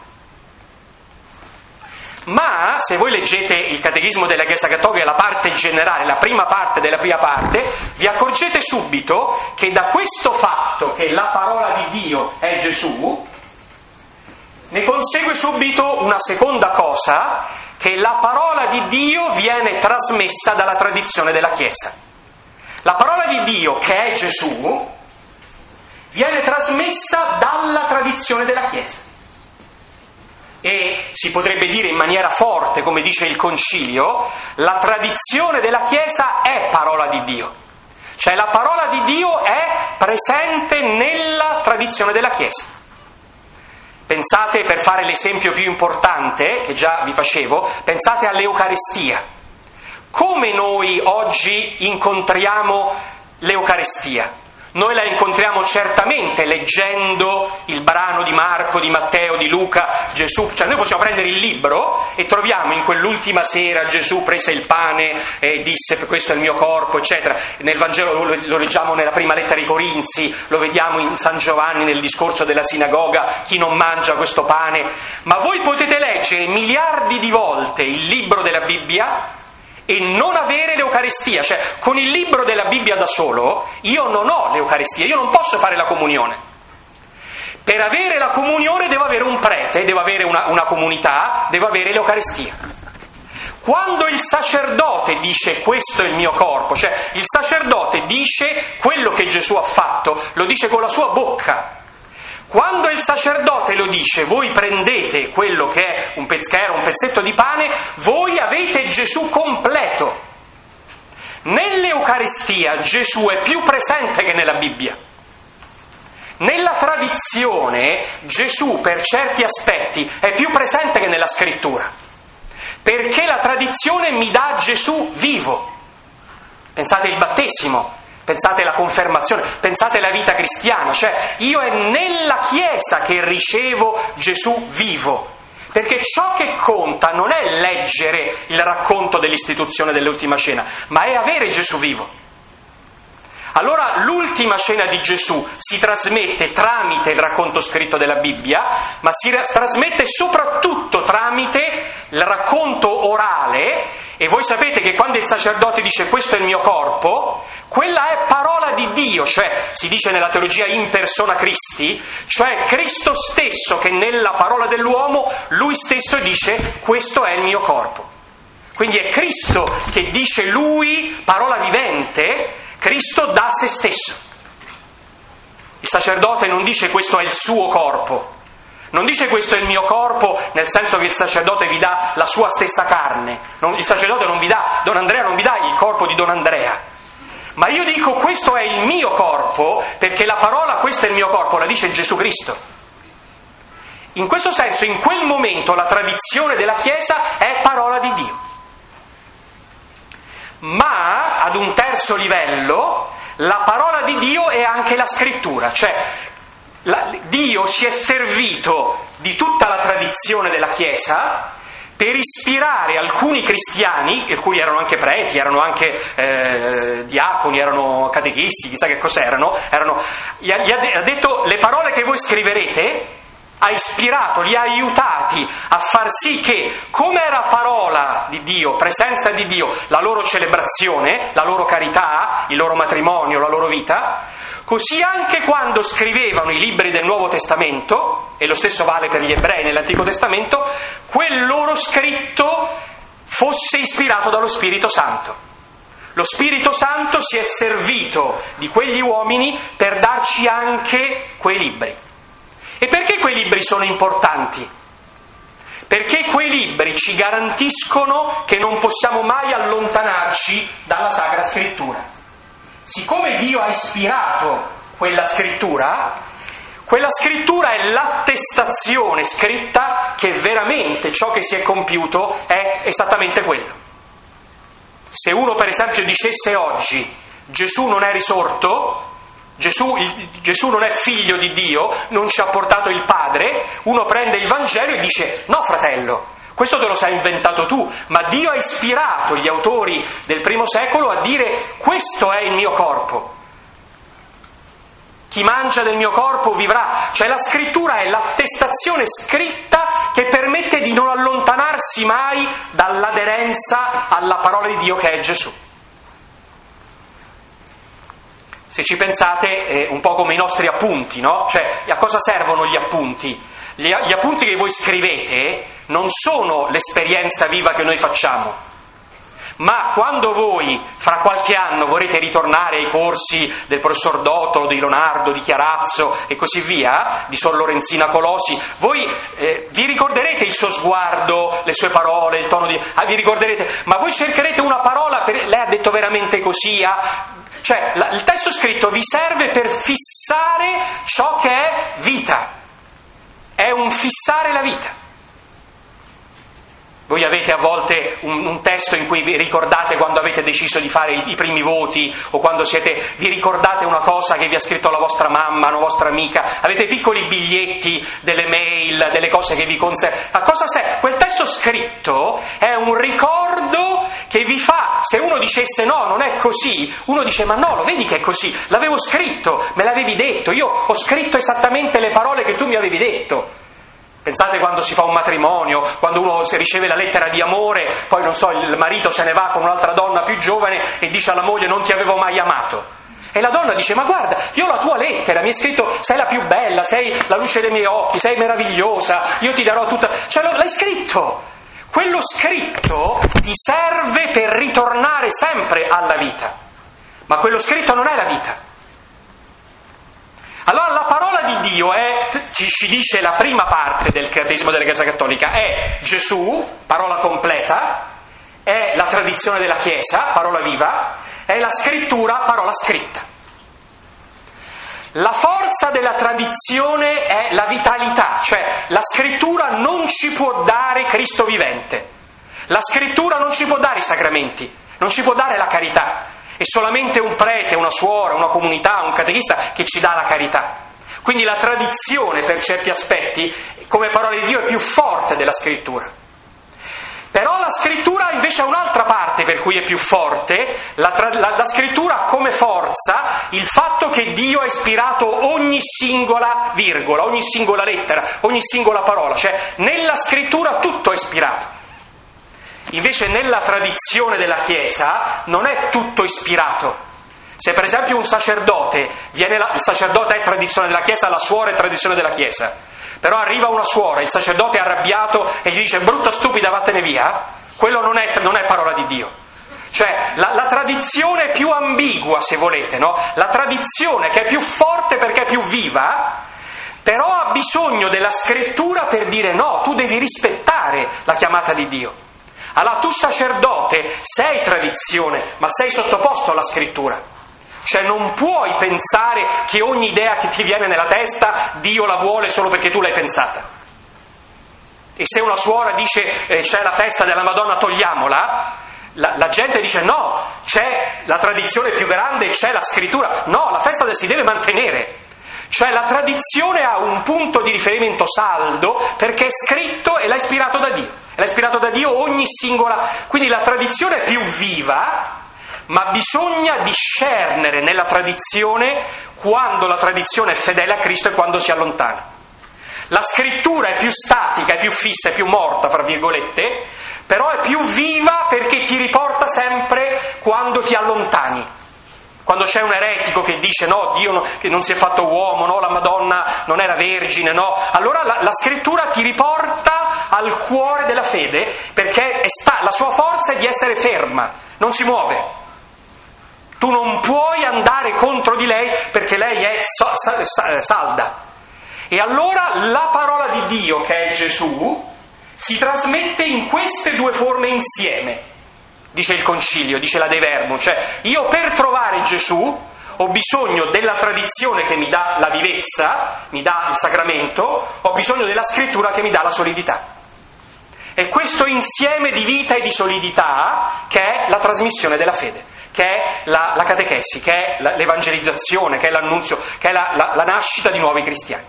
Ma se voi leggete il catechismo della Chiesa Cattolica, la parte generale, la prima parte della prima parte, vi accorgete subito che da questo fatto che la parola di Dio è Gesù, ne consegue subito una seconda cosa, che la parola di Dio viene trasmessa dalla tradizione della Chiesa. La parola di Dio, che è Gesù, viene trasmessa dalla tradizione della Chiesa. E si potrebbe dire in maniera forte, come dice il Concilio, la tradizione della Chiesa è parola di Dio. Cioè la parola di Dio è presente nella tradizione della Chiesa. Pensate, per fare l'esempio più importante, che già vi facevo, pensate all'Eucaristia. Come noi oggi incontriamo l'Eucaristia? Noi la incontriamo certamente leggendo il brano di Marco, di Matteo, di Luca, Gesù, cioè noi possiamo prendere il libro e troviamo in quell'ultima sera Gesù prese il pane e disse questo è il mio corpo, eccetera. Nel Vangelo lo, lo leggiamo nella prima lettera ai Corinzi, lo vediamo in San Giovanni nel discorso della sinagoga, chi non mangia questo pane. Ma voi potete leggere miliardi di volte il libro della Bibbia e non avere l'Eucaristia, cioè con il libro della Bibbia da solo io non ho l'Eucaristia, io non posso fare la comunione. Per avere la comunione devo avere un prete, devo avere una, una comunità, devo avere l'Eucaristia. Quando il sacerdote dice questo è il mio corpo, cioè il sacerdote dice quello che Gesù ha fatto, lo dice con la sua bocca. Quando il sacerdote lo dice, voi prendete quello che è un pezz- che era un pezzetto di pane, voi avete Gesù completo. Nell'Eucaristia Gesù è più presente che nella Bibbia. Nella tradizione Gesù per certi aspetti è più presente che nella scrittura, perché la tradizione mi dà Gesù vivo. Pensate il battesimo, pensate la confermazione, pensate la vita cristiana, cioè io è nella Chiesa che ricevo Gesù vivo. Perché ciò che conta non è leggere il racconto dell'istituzione dell'ultima cena, ma è avere Gesù vivo. Allora l'ultima cena di Gesù si trasmette tramite il racconto scritto della Bibbia, ma si trasmette soprattutto tramite il racconto orale, e voi sapete che quando il sacerdote dice questo è il mio corpo, quella è parola di Dio, cioè si dice nella teologia in persona Christi, cioè Cristo stesso che nella parola dell'uomo, lui stesso dice questo è il mio corpo. Quindi è Cristo che dice lui, parola vivente, Cristo da se stesso. Il sacerdote non dice questo è il suo corpo, non dice questo è il mio corpo nel senso che il sacerdote vi dà la sua stessa carne, non, il sacerdote non vi dà, Don Andrea non vi dà il corpo di Don Andrea, ma io dico questo è il mio corpo perché la parola questo è il mio corpo la dice Gesù Cristo. In questo senso, in quel momento la tradizione della Chiesa è parola di Dio. Ma ad un terzo livello la parola di Dio è anche la scrittura, cioè la, Dio si è servito di tutta la tradizione della Chiesa per ispirare alcuni cristiani, alcuni erano anche preti, erano anche eh, diaconi, erano catechisti, chissà che cos'erano, erano, gli ha, gli ha detto le parole che voi scriverete, ha ispirato, li ha aiutati a far sì che, come era parola di Dio, presenza di Dio, la loro celebrazione, la loro carità, il loro matrimonio, la loro vita, così anche quando scrivevano i libri del Nuovo Testamento, e lo stesso vale per gli ebrei nell'Antico Testamento, quel loro scritto fosse ispirato dallo Spirito Santo. Lo Spirito Santo si è servito di quegli uomini per darci anche quei libri. E perché quei libri sono importanti? Perché quei libri ci garantiscono che non possiamo mai allontanarci dalla Sacra Scrittura. Siccome Dio ha ispirato quella scrittura, quella scrittura è l'attestazione scritta che veramente ciò che si è compiuto è esattamente quello. Se uno per esempio dicesse oggi Gesù non è risorto, Gesù, il, Gesù non è figlio di Dio, non ci ha portato il Padre, uno prende il Vangelo e dice no fratello, questo te lo sei inventato tu, ma Dio ha ispirato gli autori del primo secolo a dire questo è il mio corpo, chi mangia del mio corpo vivrà, cioè la scrittura è l'attestazione scritta che permette di non allontanarsi mai dall'aderenza alla parola di Dio che è Gesù. Se ci pensate, è un po' come i nostri appunti, no? Cioè, a cosa servono gli appunti? Gli, gli appunti che voi scrivete non sono l'esperienza viva che noi facciamo, ma quando voi, fra qualche anno, vorrete ritornare ai corsi del professor Dotto, di Leonardo, di Chiarazzo e così via, di Sor Lorenzina Colosi, voi eh, vi ricorderete il suo sguardo, le sue parole, il tono di... Ah, vi ricorderete, ma voi cercherete una parola, per... lei ha detto veramente così, ha... Cioè, la, il testo scritto vi serve per fissare ciò che è vita. È un fissare la vita. Voi avete a volte un, un testo in cui vi ricordate quando avete deciso di fare i, i primi voti, o quando siete, vi ricordate una cosa che vi ha scritto la vostra mamma, una vostra amica, avete piccoli biglietti, delle mail, delle cose che vi conservano. A cosa serve? Quel testo scritto è un ricordo che vi fa, se uno dicesse no, non è così, uno dice ma no, lo vedi che è così, l'avevo scritto, me l'avevi detto, io ho scritto esattamente le parole che tu mi avevi detto. Pensate quando si fa un matrimonio, quando uno si riceve la lettera di amore, poi non so, il marito se ne va con un'altra donna più giovane e dice alla moglie non ti avevo mai amato. E la donna dice ma guarda, io ho la tua lettera, mi hai scritto sei la più bella, sei la luce dei miei occhi, sei meravigliosa, io ti darò tutta... Cioè l'hai scritto. Quello scritto ti serve per ritornare sempre alla vita. Ma quello scritto non è la vita. Allora la parola di Dio è, ci, ci dice la prima parte del Catechismo della Chiesa Cattolica, è Gesù, parola completa, è la tradizione della Chiesa, parola viva, è la scrittura, parola scritta. La forza della tradizione è la vitalità, cioè la scrittura non ci può dare Cristo vivente, la scrittura non ci può dare i sacramenti, non ci può dare la carità, è solamente un prete, una suora, una comunità, un catechista che ci dà la carità. Quindi la tradizione per certi aspetti, come parola di Dio, è più forte della scrittura. Però la scrittura invece ha un'altra parte per cui è più forte, la, tra- la, la scrittura ha come forza il fatto che Dio ha ispirato ogni singola virgola, ogni singola lettera, ogni singola parola, cioè nella scrittura tutto è ispirato. Invece nella tradizione della Chiesa non è tutto ispirato. Se per esempio un sacerdote, viene la, il sacerdote è tradizione della Chiesa, la suora è tradizione della Chiesa, però arriva una suora, il sacerdote è arrabbiato e gli dice brutta stupida vattene via, quello non è, non è parola di Dio. Cioè la, la tradizione è più ambigua, se volete, no? La tradizione che è più forte perché è più viva, però ha bisogno della scrittura per dire no, tu devi rispettare la chiamata di Dio. Allora tu sacerdote sei tradizione, ma sei sottoposto alla scrittura. Cioè non puoi pensare che ogni idea che ti viene nella testa Dio la vuole solo perché tu l'hai pensata. E se una suora dice eh, c'è la festa della Madonna, togliamola, la, la gente dice no, c'è la tradizione più grande, c'è la scrittura. No, la festa si deve mantenere. Cioè la tradizione ha un punto di riferimento saldo perché è scritto e l'ha ispirato da Dio. L'ha ispirato da Dio ogni singola. Quindi la tradizione è più viva, ma bisogna discernere nella tradizione quando la tradizione è fedele a Cristo e quando si allontana. La scrittura è più statica, è più fissa, è più morta, fra virgolette, però è più viva perché ti riporta sempre quando ti allontani. Quando c'è un eretico che dice no, Dio no, che non si è fatto uomo, no, la Madonna non era vergine, no, allora la, la scrittura ti riporta al cuore della fede perché è sta, la sua forza è di essere ferma, non si muove. Tu non puoi andare contro di lei perché lei è so, sa, salda. E allora la parola di Dio, che è Gesù, si trasmette in queste due forme insieme. Dice il Concilio, dice la De Verbum, cioè io per trovare Gesù ho bisogno della tradizione che mi dà la vivezza, mi dà il sacramento, ho bisogno della scrittura che mi dà la solidità. È questo insieme di vita e di solidità che è la trasmissione della fede, che è la, la catechesi, che è la, l'evangelizzazione, che è l'annunzio, che è la, la, la nascita di nuovi cristiani.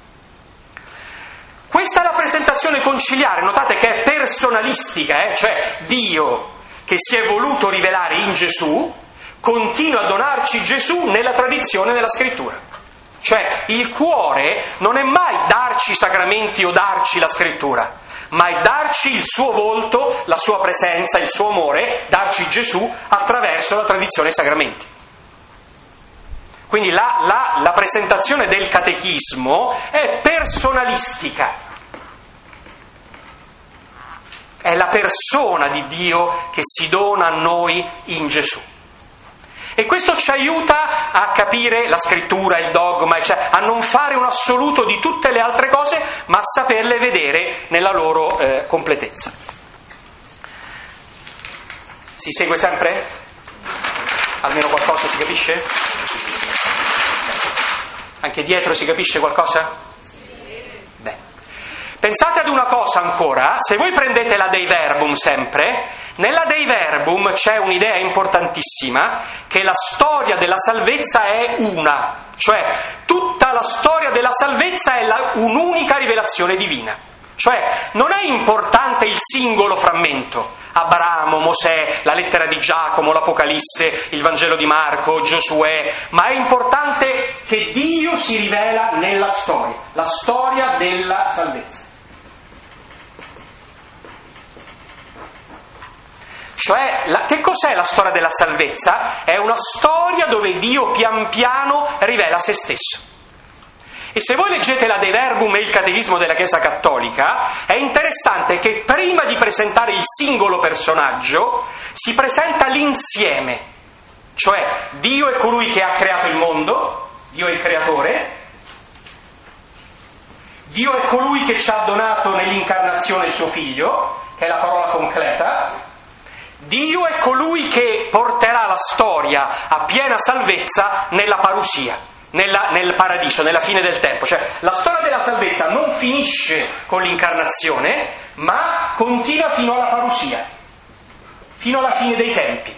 Questa è la presentazione conciliare, notate che è personalistica, eh? Cioè Dio che si è voluto rivelare in Gesù, continua a donarci Gesù nella tradizione della scrittura. Cioè il cuore non è mai darci i sacramenti o darci la scrittura, ma è darci il suo volto, la sua presenza, il suo amore, darci Gesù attraverso la tradizione dei sacramenti. Quindi la, la, la presentazione del catechismo è personalistica. È la persona di Dio che si dona a noi in Gesù. E questo ci aiuta a capire la scrittura, il dogma, cioè a non fare un assoluto di tutte le altre cose, ma a saperle vedere nella loro eh, completezza. Si segue sempre? Almeno qualcosa si capisce? Anche dietro si capisce qualcosa? Beh. Pensate ad una cosa ancora, se voi prendete la Dei Verbum sempre, nella Dei Verbum c'è un'idea importantissima, che la storia della salvezza è una, cioè tutta la storia della salvezza è la, un'unica rivelazione divina, cioè non è importante il singolo frammento, Abramo, Mosè, la lettera di Giacomo, l'Apocalisse, il Vangelo di Marco, Giosuè, ma è importante che Dio si rivela nella storia, la storia della salvezza. Cioè, la, che cos'è la storia della salvezza? È una storia dove Dio pian piano rivela se stesso. E se voi leggete la De Verbum e il Catechismo della Chiesa Cattolica, è interessante che prima di presentare il singolo personaggio, si presenta l'insieme. Cioè, Dio è colui che ha creato il mondo, Dio è il creatore, Dio è colui che ci ha donato nell'incarnazione il suo figlio, che è la parola concreta, Dio è colui che porterà la storia a piena salvezza nella parusia, nella, nel paradiso, nella fine del tempo. Cioè, la storia della salvezza non finisce con l'incarnazione, ma continua fino alla parusia, fino alla fine dei tempi.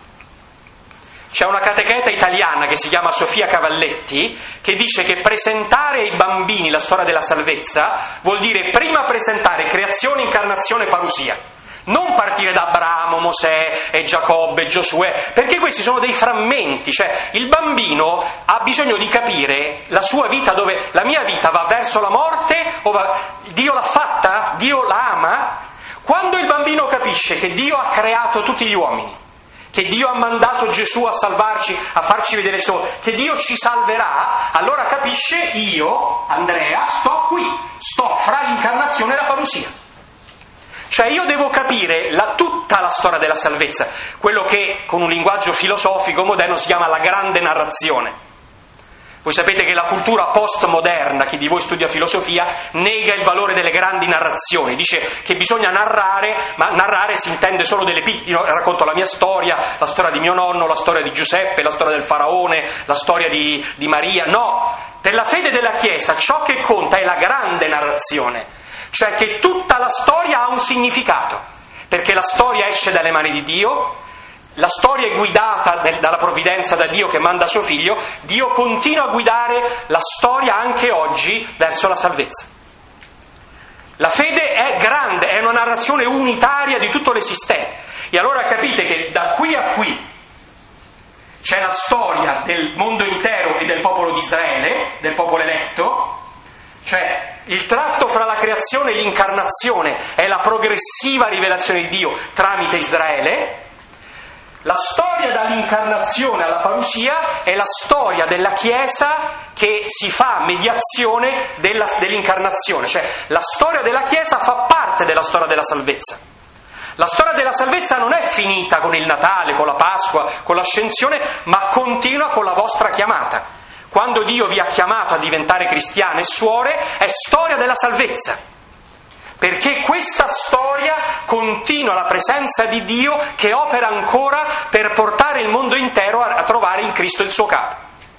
C'è una catecheta italiana che si chiama Sofia Cavalletti che dice che presentare ai bambini la storia della salvezza vuol dire prima presentare creazione, incarnazione e parusia. Non partire da Abramo, Mosè e Giacobbe e Giosuè, perché questi sono dei frammenti. Cioè, il bambino ha bisogno di capire la sua vita, dove la mia vita va verso la morte o va... Dio l'ha fatta? Dio la ama? Quando il bambino capisce che Dio ha creato tutti gli uomini, che Dio ha mandato Gesù a salvarci, a farci vedere solo, che Dio ci salverà, allora capisce: io, Andrea, sto qui, sto fra l'incarnazione e la parusia. Cioè io devo capire la, tutta la storia della salvezza, quello che con un linguaggio filosofico moderno si chiama la grande narrazione. Voi sapete che la cultura postmoderna, chi di voi studia filosofia, nega il valore delle grandi narrazioni, dice che bisogna narrare, ma narrare si intende solo delle piccole. Io racconto la mia storia, la storia di mio nonno, la storia di Giuseppe, la storia del faraone, la storia di, di Maria. No, per la fede della Chiesa ciò che conta è la grande narrazione, cioè che tutta la storia ha un significato, perché la storia esce dalle mani di Dio. La storia è guidata del, dalla provvidenza, da Dio che manda suo figlio. Dio continua a guidare la storia anche oggi verso la salvezza. La fede è grande, è una narrazione unitaria di tutto l'esistente. E allora capite che da qui a qui c'è la storia del mondo intero e del popolo di Israele, del popolo eletto. Cioè il tratto fra la creazione e l'incarnazione è la progressiva rivelazione di Dio tramite Israele. La storia dall'incarnazione alla parusia è la storia della Chiesa che si fa mediazione della, dell'incarnazione, cioè la storia della Chiesa fa parte della storia della salvezza. La storia della salvezza non è finita con il Natale, con la Pasqua, con l'ascensione, ma continua con la vostra chiamata. Quando Dio vi ha chiamato a diventare cristiane e suore, è storia della salvezza. Perché questa storia continua la presenza di Dio che opera ancora per portare il mondo intero a, a trovare in Cristo il suo capo.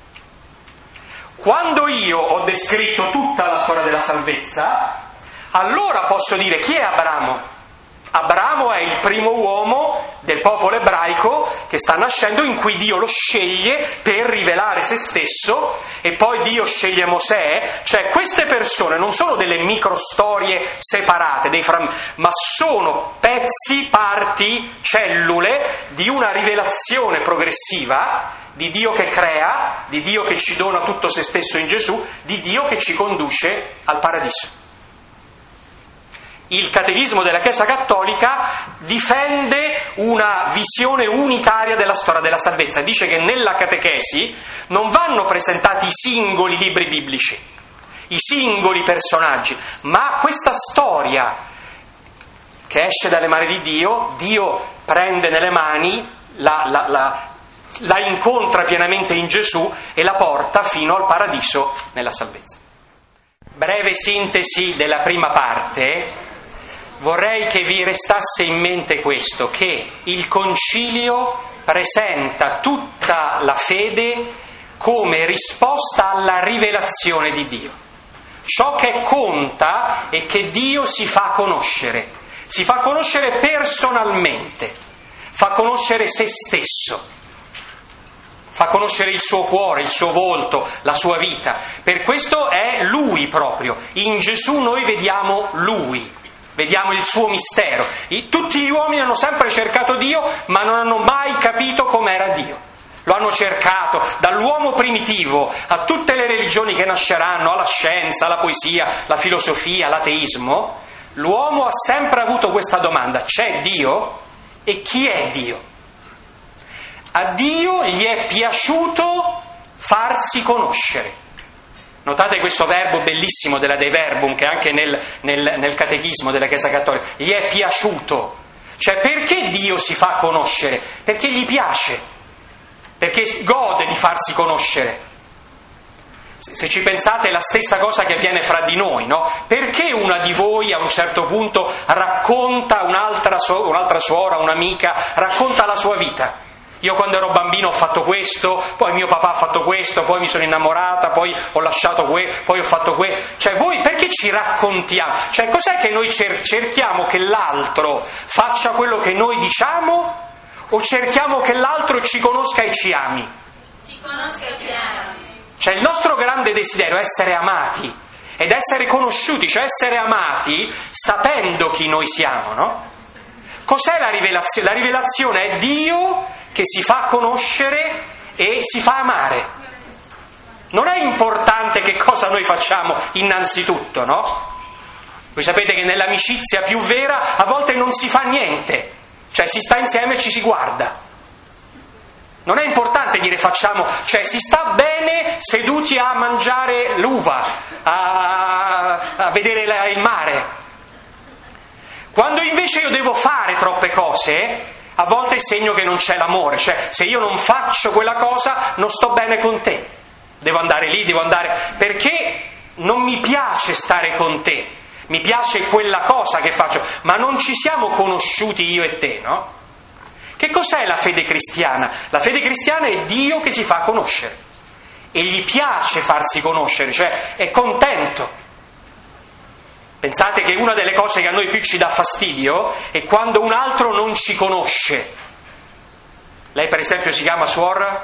Quando io ho descritto tutta la storia della salvezza, allora posso dire: chi è Abramo? Abramo è il primo uomo del popolo ebraico che sta nascendo, in cui Dio lo sceglie per rivelare se stesso, e poi Dio sceglie Mosè. Cioè queste persone non sono delle microstorie separate, dei fram- ma sono pezzi, parti, cellule di una rivelazione progressiva di Dio che crea, di Dio che ci dona tutto se stesso in Gesù, di Dio che ci conduce al paradiso. Il catechismo della Chiesa Cattolica difende una visione unitaria della storia della salvezza. Dice che nella catechesi non vanno presentati i singoli libri biblici, i singoli personaggi, ma questa storia che esce dalle mani di Dio, Dio prende nelle mani, la, la, la, la incontra pienamente in Gesù e la porta fino al paradiso nella salvezza. Breve sintesi della prima parte. Vorrei che vi restasse in mente questo, che il Concilio presenta tutta la fede come risposta alla rivelazione di Dio. Ciò che conta è che Dio si fa conoscere, si fa conoscere personalmente, fa conoscere se stesso, fa conoscere il suo cuore, il suo volto, la sua vita. Per questo è Lui proprio. In Gesù noi vediamo Lui. Vediamo il suo mistero. Tutti gli uomini hanno sempre cercato Dio, ma non hanno mai capito com'era Dio. Lo hanno cercato, dall'uomo primitivo a tutte le religioni che nasceranno, alla scienza, alla poesia, la filosofia, l'ateismo. L'uomo ha sempre avuto questa domanda: c'è Dio? E chi è Dio? A Dio gli è piaciuto farsi conoscere. Notate questo verbo bellissimo della De Verbum, che anche nel, nel, nel catechismo della Chiesa Cattolica. Gli è piaciuto. Cioè, perché Dio si fa conoscere? Perché gli piace, perché gode di farsi conoscere. Se ci pensate è la stessa cosa che avviene fra di noi, no? Perché una di voi a un certo punto racconta un'altra, so- un'altra suora, un'amica, racconta la sua vita? Io quando ero bambino ho fatto questo, poi mio papà ha fatto questo, poi mi sono innamorata, poi ho lasciato questo, poi ho fatto questo. Cioè voi perché ci raccontiamo? Cioè cos'è che noi cer- cerchiamo che l'altro faccia quello che noi diciamo o cerchiamo che l'altro ci conosca e ci ami? Ci conosca e ci ami. Cioè il nostro grande desiderio è essere amati ed essere conosciuti, cioè essere amati sapendo chi noi siamo, no? Cos'è la rivelazione? La rivelazione è Dio che si fa conoscere e si fa amare. Non è importante che cosa noi facciamo innanzitutto, no? Voi sapete che nell'amicizia più vera a volte non si fa niente, cioè si sta insieme e ci si guarda. Non è importante dire facciamo, cioè si sta bene seduti a mangiare l'uva, a, a vedere la, il mare. Quando invece io devo fare troppe cose, a volte è segno che non c'è l'amore, cioè se io non faccio quella cosa non sto bene con te, devo andare lì, devo andare, perché non mi piace stare con te, mi piace quella cosa che faccio, ma non ci siamo conosciuti io e te, no? Che cos'è la fede cristiana? La fede cristiana è Dio che si fa conoscere e gli piace farsi conoscere, cioè è contento. Pensate che una delle cose che a noi più ci dà fastidio è quando un altro non ci conosce. Lei per esempio si chiama suora?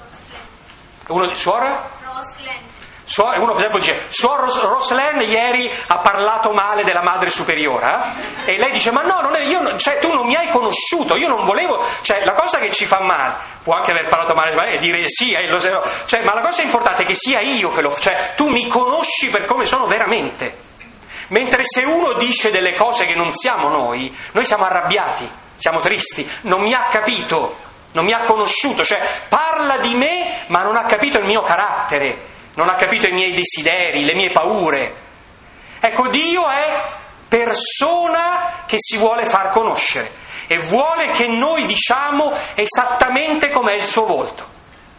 Uno di suora? Suora, uno per esempio dice, suor Ros- Roslyn ieri ha parlato male della madre superiora, eh? E lei dice, ma no, non è, io, cioè, tu non mi hai conosciuto, io non volevo, cioè la cosa che ci fa male, può anche aver parlato male e dire sì, eh, lo so, cioè, ma la cosa importante è che sia io che lo, cioè tu mi conosci per come sono veramente. Mentre se uno dice delle cose che non siamo noi, noi siamo arrabbiati, siamo tristi, non mi ha capito, non mi ha conosciuto, cioè parla di me ma non ha capito il mio carattere, non ha capito i miei desideri, le mie paure. Ecco, Dio è persona che si vuole far conoscere e vuole che noi diciamo esattamente com'è il suo volto.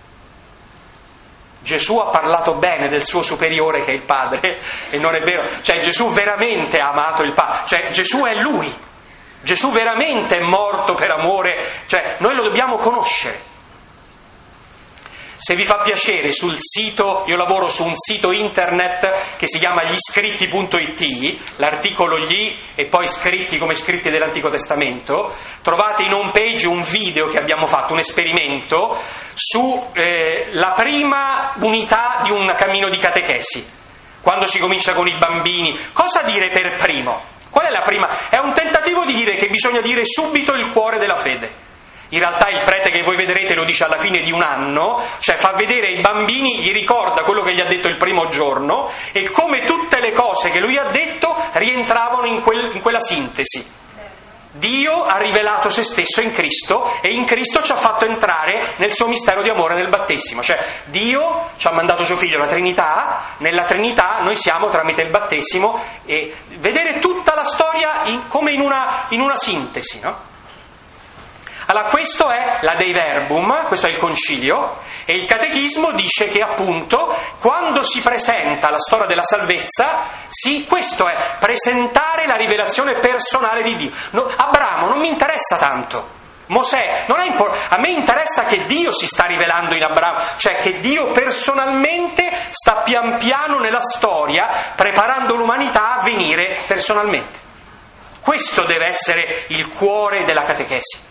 Gesù ha parlato bene del suo superiore che è il Padre, e non è vero, cioè Gesù veramente ha amato il Padre, cioè Gesù è Lui, Gesù veramente è morto per amore, cioè noi lo dobbiamo conoscere. Se vi fa piacere, sul sito, io lavoro su un sito internet che si chiama gli scritti punto it, l'articolo gli e poi scritti come scritti dell'Antico Testamento, trovate in home page un video che abbiamo fatto, un esperimento su eh, la prima unità di un cammino di catechesi, quando si comincia con i bambini. Cosa dire per primo? Qual è la prima? È un tentativo di dire che bisogna dire subito il cuore della fede. In realtà il prete che voi vedrete lo dice alla fine di un anno, cioè fa vedere ai bambini, gli ricorda quello che gli ha detto il primo giorno e come tutte le cose che lui ha detto rientravano in, quel, in quella sintesi. Dio ha rivelato se stesso in Cristo e in Cristo ci ha fatto entrare nel suo mistero di amore nel battesimo, cioè Dio ci ha mandato suo figlio, la Trinità, nella Trinità noi siamo tramite il battesimo, e vedere tutta la storia in, come in una, in una sintesi, no? Allora questo è la Dei Verbum, questo è il concilio, e il catechismo dice che appunto quando si presenta la storia della salvezza, sì, questo è presentare la rivelazione personale di Dio. No, Abramo non mi interessa tanto, Mosè, non è impor- a me interessa che Dio si sta rivelando in Abramo, cioè che Dio personalmente sta pian piano nella storia preparando l'umanità a venire personalmente. Questo deve essere il cuore della catechesi.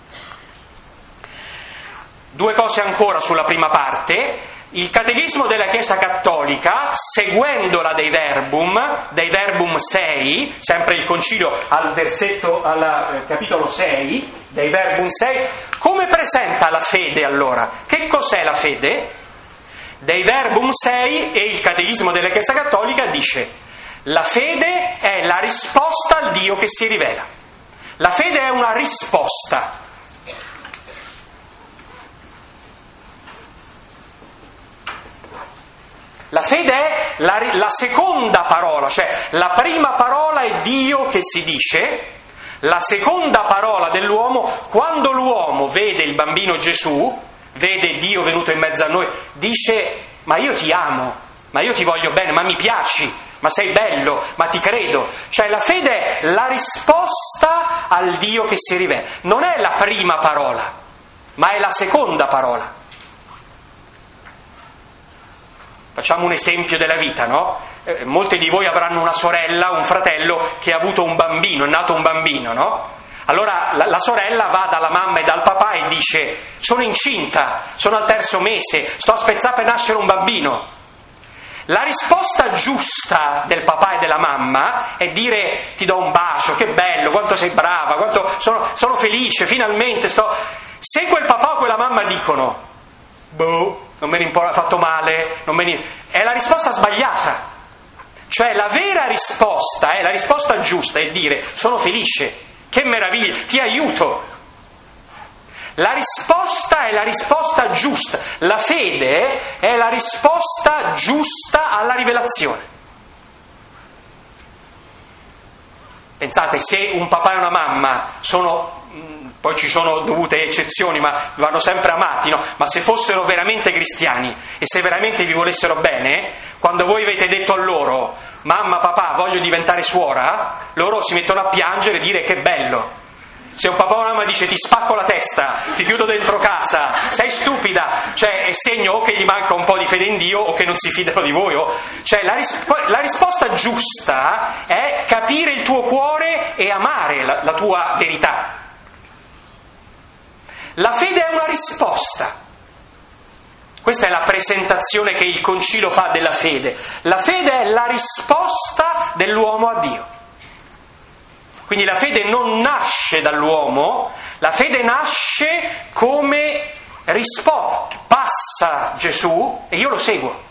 Due cose ancora sulla prima parte. Il catechismo della Chiesa Cattolica, seguendo la Dei Verbum, Dei Verbum sei, sempre il concilio al versetto, al eh, capitolo sei, Dei Verbum sei, come presenta la fede allora? Che cos'è la fede? Dei Verbum sei e il catechismo della Chiesa Cattolica dice: la fede è la risposta al Dio che si rivela. La fede è una risposta. La fede è la, la seconda parola, cioè la prima parola è Dio che si dice, la seconda parola dell'uomo, quando l'uomo vede il bambino Gesù, vede Dio venuto in mezzo a noi, dice: ma io ti amo, ma io ti voglio bene, ma mi piaci, ma sei bello, ma ti credo. Cioè la fede è la risposta al Dio che si rivela. Non è la prima parola, ma è la seconda parola. Facciamo un esempio della vita, no? Eh, molti di voi avranno una sorella, un fratello che ha avuto un bambino, è nato un bambino, no? Allora la, la sorella va dalla mamma e dal papà e dice: sono incinta, sono al terzo mese, sto aspettando per nascere un bambino. La risposta giusta del papà e della mamma è dire: ti do un bacio, che bello, quanto sei brava, quanto sono, sono felice, finalmente sto... Se quel papà o quella mamma dicono: boh, non me ne importa, ha fatto male, non me ne... è la risposta sbagliata. Cioè la vera risposta, è la risposta giusta, è dire: sono felice, che meraviglia, ti aiuto. La risposta è la risposta giusta. La fede è la risposta giusta alla rivelazione. Pensate, se un papà e una mamma sono... Poi ci sono dovute eccezioni, ma vanno sempre amati, no? Ma se fossero veramente cristiani e se veramente vi volessero bene, quando voi avete detto a loro: mamma, papà, voglio diventare suora, loro si mettono a piangere e dire: che bello. Se un papà o una mamma dice: ti spacco la testa, ti chiudo dentro casa, sei stupida, cioè è segno o che gli manca un po' di fede in Dio o che non si fidano di voi. O... Cioè la, rispo- la risposta giusta è capire il tuo cuore e amare la, la tua verità. La fede è una risposta. Questa è la presentazione che il Concilio fa della fede. La fede è la risposta dell'uomo a Dio. Quindi la fede non nasce dall'uomo, la fede nasce come risposta. Passa Gesù e io lo seguo.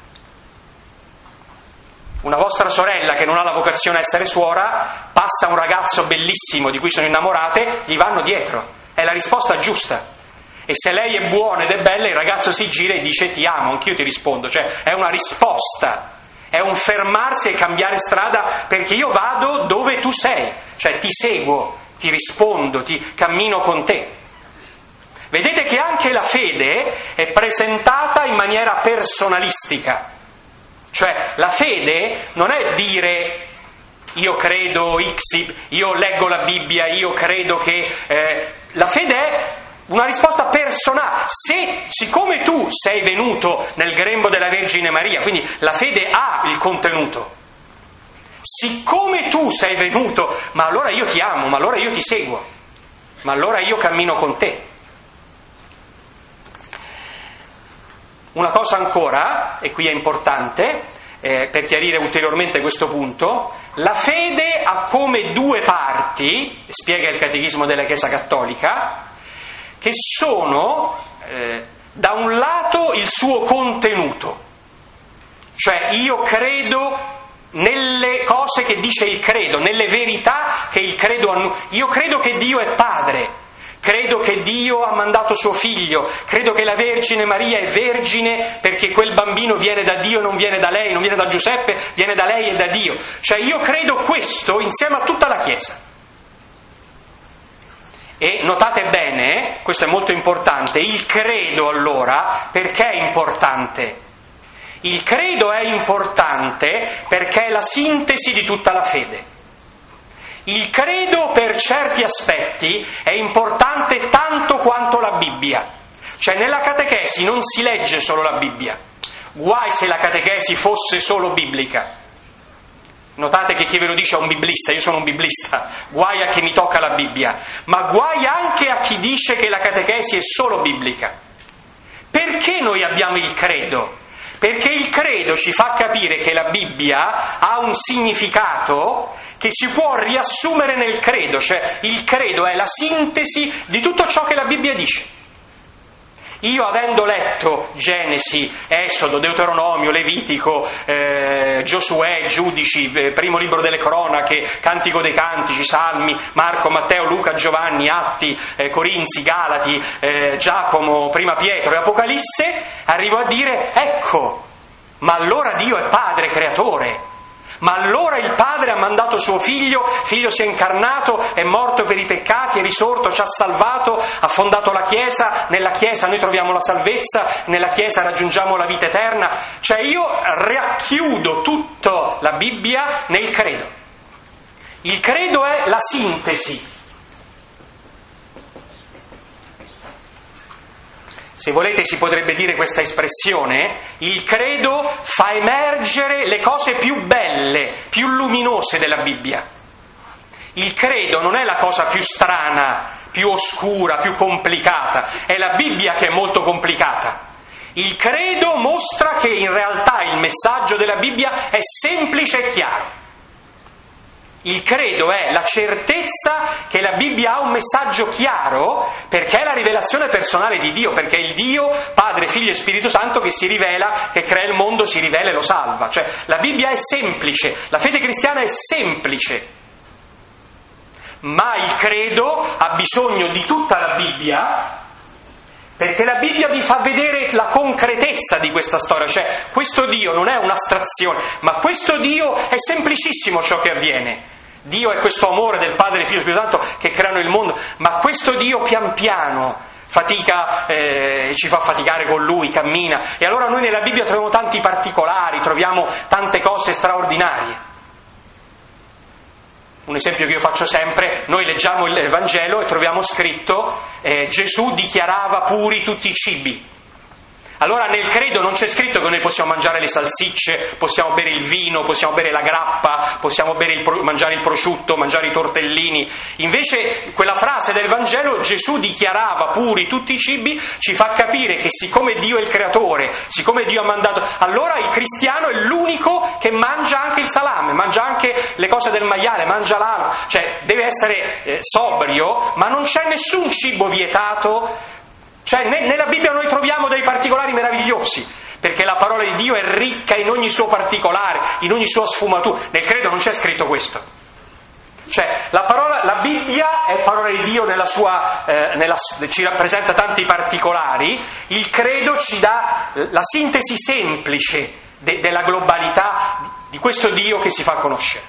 Una vostra sorella che non ha la vocazione a essere suora, passa un ragazzo bellissimo di cui sono innamorate, gli vanno dietro. È la risposta giusta. E se lei è buona ed è bella, il ragazzo si gira e dice: ti amo, anch'io ti rispondo. Cioè è una risposta, è un fermarsi e cambiare strada, perché io vado dove tu sei, cioè ti seguo, ti rispondo, ti cammino con te. Vedete che anche la fede è presentata in maniera personalistica. Cioè la fede non è dire: io credo X, io leggo la Bibbia, io credo che... Eh, la fede è una risposta personale. Se, siccome tu sei venuto nel grembo della Vergine Maria, quindi la fede ha il contenuto, siccome tu sei venuto, ma allora io ti amo, ma allora io ti seguo, ma allora io cammino con te. Una cosa ancora, e qui è importante, eh, per chiarire ulteriormente questo punto: la fede ha come due parti, spiega il Catechismo della Chiesa Cattolica, che sono eh, da un lato il suo contenuto, cioè io credo nelle cose che dice il credo, nelle verità che il credo annuncia. Io credo che Dio è Padre, credo che Dio ha mandato suo figlio, credo che la Vergine Maria è vergine perché quel bambino viene da Dio, non viene da lei, non viene da Giuseppe, viene da lei e da Dio. Cioè io credo questo insieme a tutta la Chiesa. E notate bene, questo è molto importante, il credo allora perché è importante? Il credo è importante perché è la sintesi di tutta la fede. Il credo per certi aspetti è importante tanto quanto la Bibbia. Cioè nella catechesi non si legge solo la Bibbia. Guai se la catechesi fosse solo biblica. Notate che chi ve lo dice è un biblista, io sono un biblista, guai a chi mi tocca la Bibbia, ma guai anche a chi dice che la catechesi è solo biblica. Perché noi abbiamo il credo? Perché il credo ci fa capire che la Bibbia ha un significato che si può riassumere nel credo, cioè il credo è la sintesi di tutto ciò che la Bibbia dice. Io, avendo letto Genesi, Esodo, Deuteronomio, Levitico, eh, Giosuè, Giudici, eh, primo libro delle cronache, Cantico dei Cantici, Salmi, Marco, Matteo, Luca, Giovanni, Atti, eh, Corinzi, Galati, eh, Giacomo, prima Pietro e Apocalisse, arrivo a dire: ecco, ma allora Dio è Padre, Creatore. Ma allora il Padre ha mandato suo Figlio, Figlio si è incarnato, è morto per i peccati, è risorto, ci ha salvato, ha fondato la Chiesa, nella Chiesa noi troviamo la salvezza, nella Chiesa raggiungiamo la vita eterna. Cioè io racchiudo tutta la Bibbia nel credo. Il credo è la sintesi. Se volete si potrebbe dire questa espressione, il credo fa emergere le cose più belle, più luminose della Bibbia. Il credo non è la cosa più strana, più oscura, più complicata, è la Bibbia che è molto complicata. Il credo mostra che in realtà il messaggio della Bibbia è semplice e chiaro. Il credo è la certezza che la Bibbia ha un messaggio chiaro, perché è la rivelazione personale di Dio, perché è il Dio, Padre, Figlio e Spirito Santo che si rivela, che crea il mondo, si rivela e lo salva. Cioè la Bibbia è semplice, la fede cristiana è semplice, ma il credo ha bisogno di tutta la Bibbia, perché la Bibbia vi fa vedere la concretezza di questa storia, cioè questo Dio non è un'astrazione, ma questo Dio è semplicissimo ciò che avviene. Dio è questo amore del Padre, Figlio e Spirito Santo che creano il mondo, ma questo Dio pian piano fatica, eh, ci fa faticare con Lui, cammina, e allora noi nella Bibbia troviamo tanti particolari, troviamo tante cose straordinarie. Un esempio che io faccio sempre, noi leggiamo il Vangelo e troviamo scritto eh, Gesù dichiarava puri tutti i cibi. Allora nel credo non c'è scritto che noi possiamo mangiare le salsicce, possiamo bere il vino, possiamo bere la grappa, possiamo bere il pro- mangiare il prosciutto, mangiare i tortellini. Invece quella frase del Vangelo, Gesù dichiarava puri tutti i cibi, ci fa capire che siccome Dio è il creatore, siccome Dio ha mandato, allora il cristiano è l'unico che mangia anche il salame, mangia anche le cose del maiale, mangia l'alo, cioè deve essere eh, sobrio, ma non c'è nessun cibo vietato. Cioè nella Bibbia noi troviamo dei particolari meravigliosi, perché la parola di Dio è ricca in ogni suo particolare, in ogni sua sfumatura. Nel credo non c'è scritto questo. Cioè la, parola, la Bibbia è parola di Dio, nella sua, eh, nella, ci rappresenta tanti particolari. Il credo ci dà la sintesi semplice de, della globalità di questo Dio che si fa conoscere.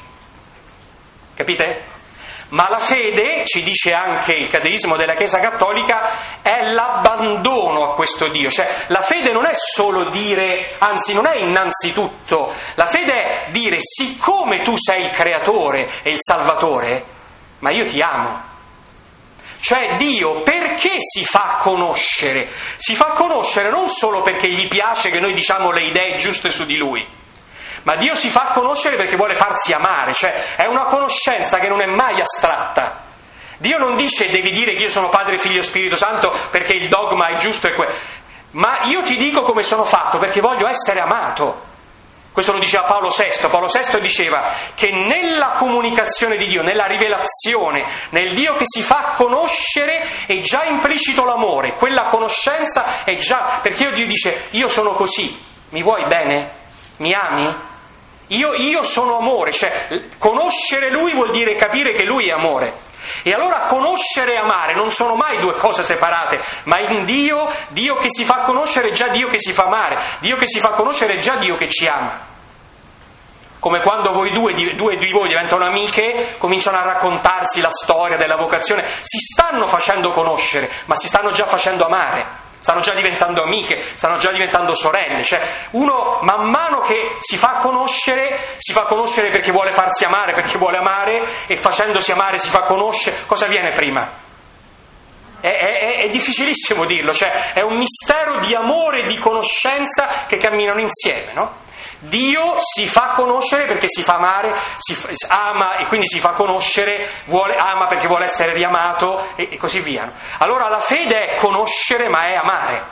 Capite? Ma la fede, ci dice anche il Catechismo della Chiesa Cattolica, è l'abbandono a questo Dio. Cioè la fede non è solo dire, anzi non è innanzitutto, la fede è dire siccome tu sei il creatore e il salvatore, ma io ti amo. Cioè Dio perché si fa conoscere? Si fa conoscere non solo perché gli piace che noi diciamo le idee giuste su di Lui, ma Dio si fa conoscere perché vuole farsi amare, cioè è una conoscenza che non è mai astratta. Dio non dice devi dire che io sono Padre, Figlio e Spirito Santo perché il dogma è giusto e que... ma io ti dico come sono fatto perché voglio essere amato. Questo lo diceva Paolo sesto. Paolo sesto diceva che nella comunicazione di Dio, nella rivelazione, nel Dio che si fa conoscere è già implicito l'amore, quella conoscenza è già, perché Dio dice io sono così, mi vuoi bene? Mi ami? Io, io sono amore, cioè conoscere Lui vuol dire capire che Lui è amore. E allora conoscere e amare non sono mai due cose separate, ma in Dio, Dio che si fa conoscere è già Dio che si fa amare, Dio che si fa conoscere è già Dio che ci ama. Come quando voi due, due di voi diventano amiche, cominciano a raccontarsi la storia della vocazione, si stanno facendo conoscere, ma si stanno già facendo amare. Stanno già diventando amiche, stanno già diventando sorelle, cioè uno man mano che si fa conoscere, si fa conoscere perché vuole farsi amare, perché vuole amare e facendosi amare si fa conoscere. Cosa viene prima? È, è, è difficilissimo dirlo, cioè è un mistero di amore e di conoscenza che camminano insieme, no? Dio si fa conoscere perché si fa amare, si ama e quindi si fa conoscere, vuole, ama perché vuole essere riamato e, e così via. Allora la fede è conoscere ma è amare.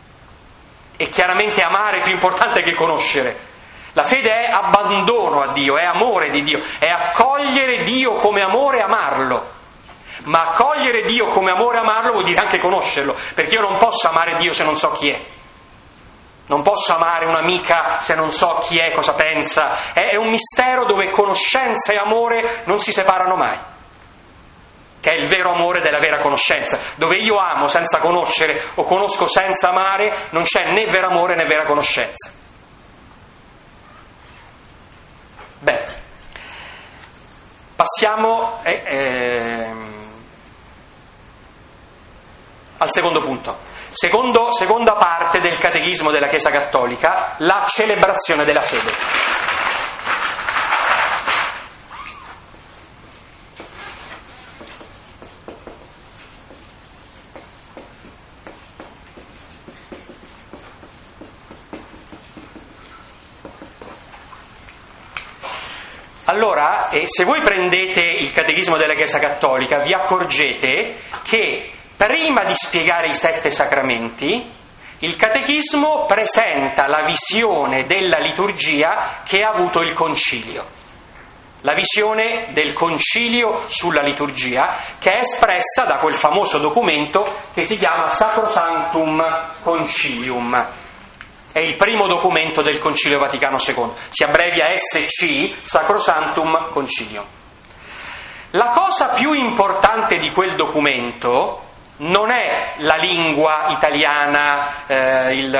E chiaramente amare è più importante che conoscere. La fede è abbandono a Dio, è amore di Dio, è accogliere Dio come amore e amarlo. Ma accogliere Dio come amore e amarlo vuol dire anche conoscerlo, perché io non posso amare Dio se non so chi è. Non posso amare un'amica se non so chi è, cosa pensa. È un mistero dove conoscenza e amore non si separano mai, che è il vero amore della vera conoscenza. Dove io amo senza conoscere o conosco senza amare, non c'è né vero amore né vera conoscenza. Beh, passiamo eh, eh, al secondo punto. Secondo, seconda parte del catechismo della Chiesa Cattolica, la celebrazione della fede. Allora, eh, se voi prendete il catechismo della Chiesa Cattolica, vi accorgete che prima di spiegare i sette sacramenti, il catechismo presenta la visione della liturgia che ha avuto il concilio. La visione del concilio sulla liturgia, che è espressa da quel famoso documento che si chiama Sacrosanctum Concilium. È il primo documento del Concilio Vaticano secondo, si abbrevia S C, Sacrosanctum Concilium. La cosa più importante di quel documento non è la lingua italiana, eh, il,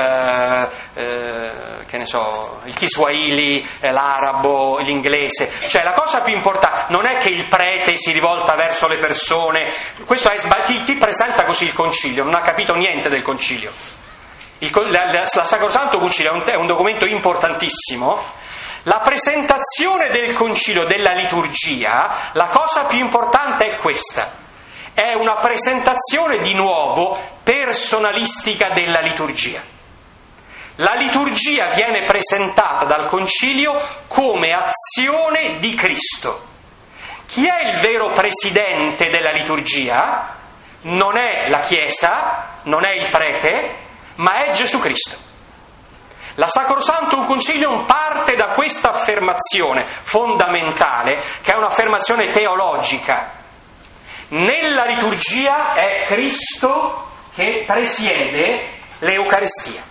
eh, che ne so, il Kiswahili, eh, l'arabo, l'inglese. Cioè la cosa più importante non è che il prete si rivolta verso le persone. Questo è sbag- chi, chi presenta così il concilio non ha capito niente del concilio. Il, la, la, la Sacrosanto Concilio è un, è un documento importantissimo. La presentazione del concilio della liturgia, la cosa più importante è questa. È una presentazione di nuovo personalistica della liturgia. La liturgia viene presentata dal concilio come azione di Cristo. Chi è il vero presidente della liturgia? Non è la Chiesa, non è il prete, ma è Gesù Cristo. La Sacrosanctum Concilium parte da questa affermazione fondamentale, che è un'affermazione teologica. Nella liturgia è Cristo che presiede l'Eucaristia.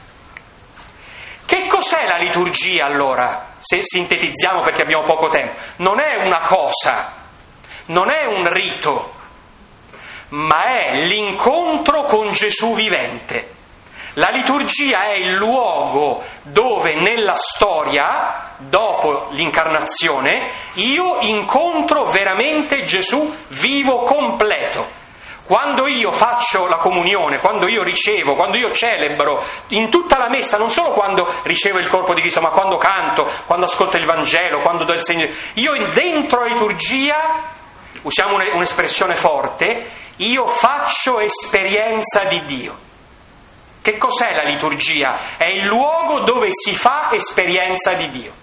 Che cos'è la liturgia allora? Se sintetizziamo perché abbiamo poco tempo. Non è una cosa, non è un rito, ma è l'incontro con Gesù vivente. La liturgia è il luogo dove nella storia, dopo l'incarnazione, io incontro veramente Gesù vivo, completo. Quando io faccio la comunione, quando io ricevo, quando io celebro, in tutta la messa, non solo quando ricevo il corpo di Cristo, ma quando canto, quando ascolto il Vangelo, quando do il segno, io dentro la liturgia, usiamo un'espressione forte, io faccio esperienza di Dio. Che cos'è la liturgia? È il luogo dove si fa esperienza di Dio.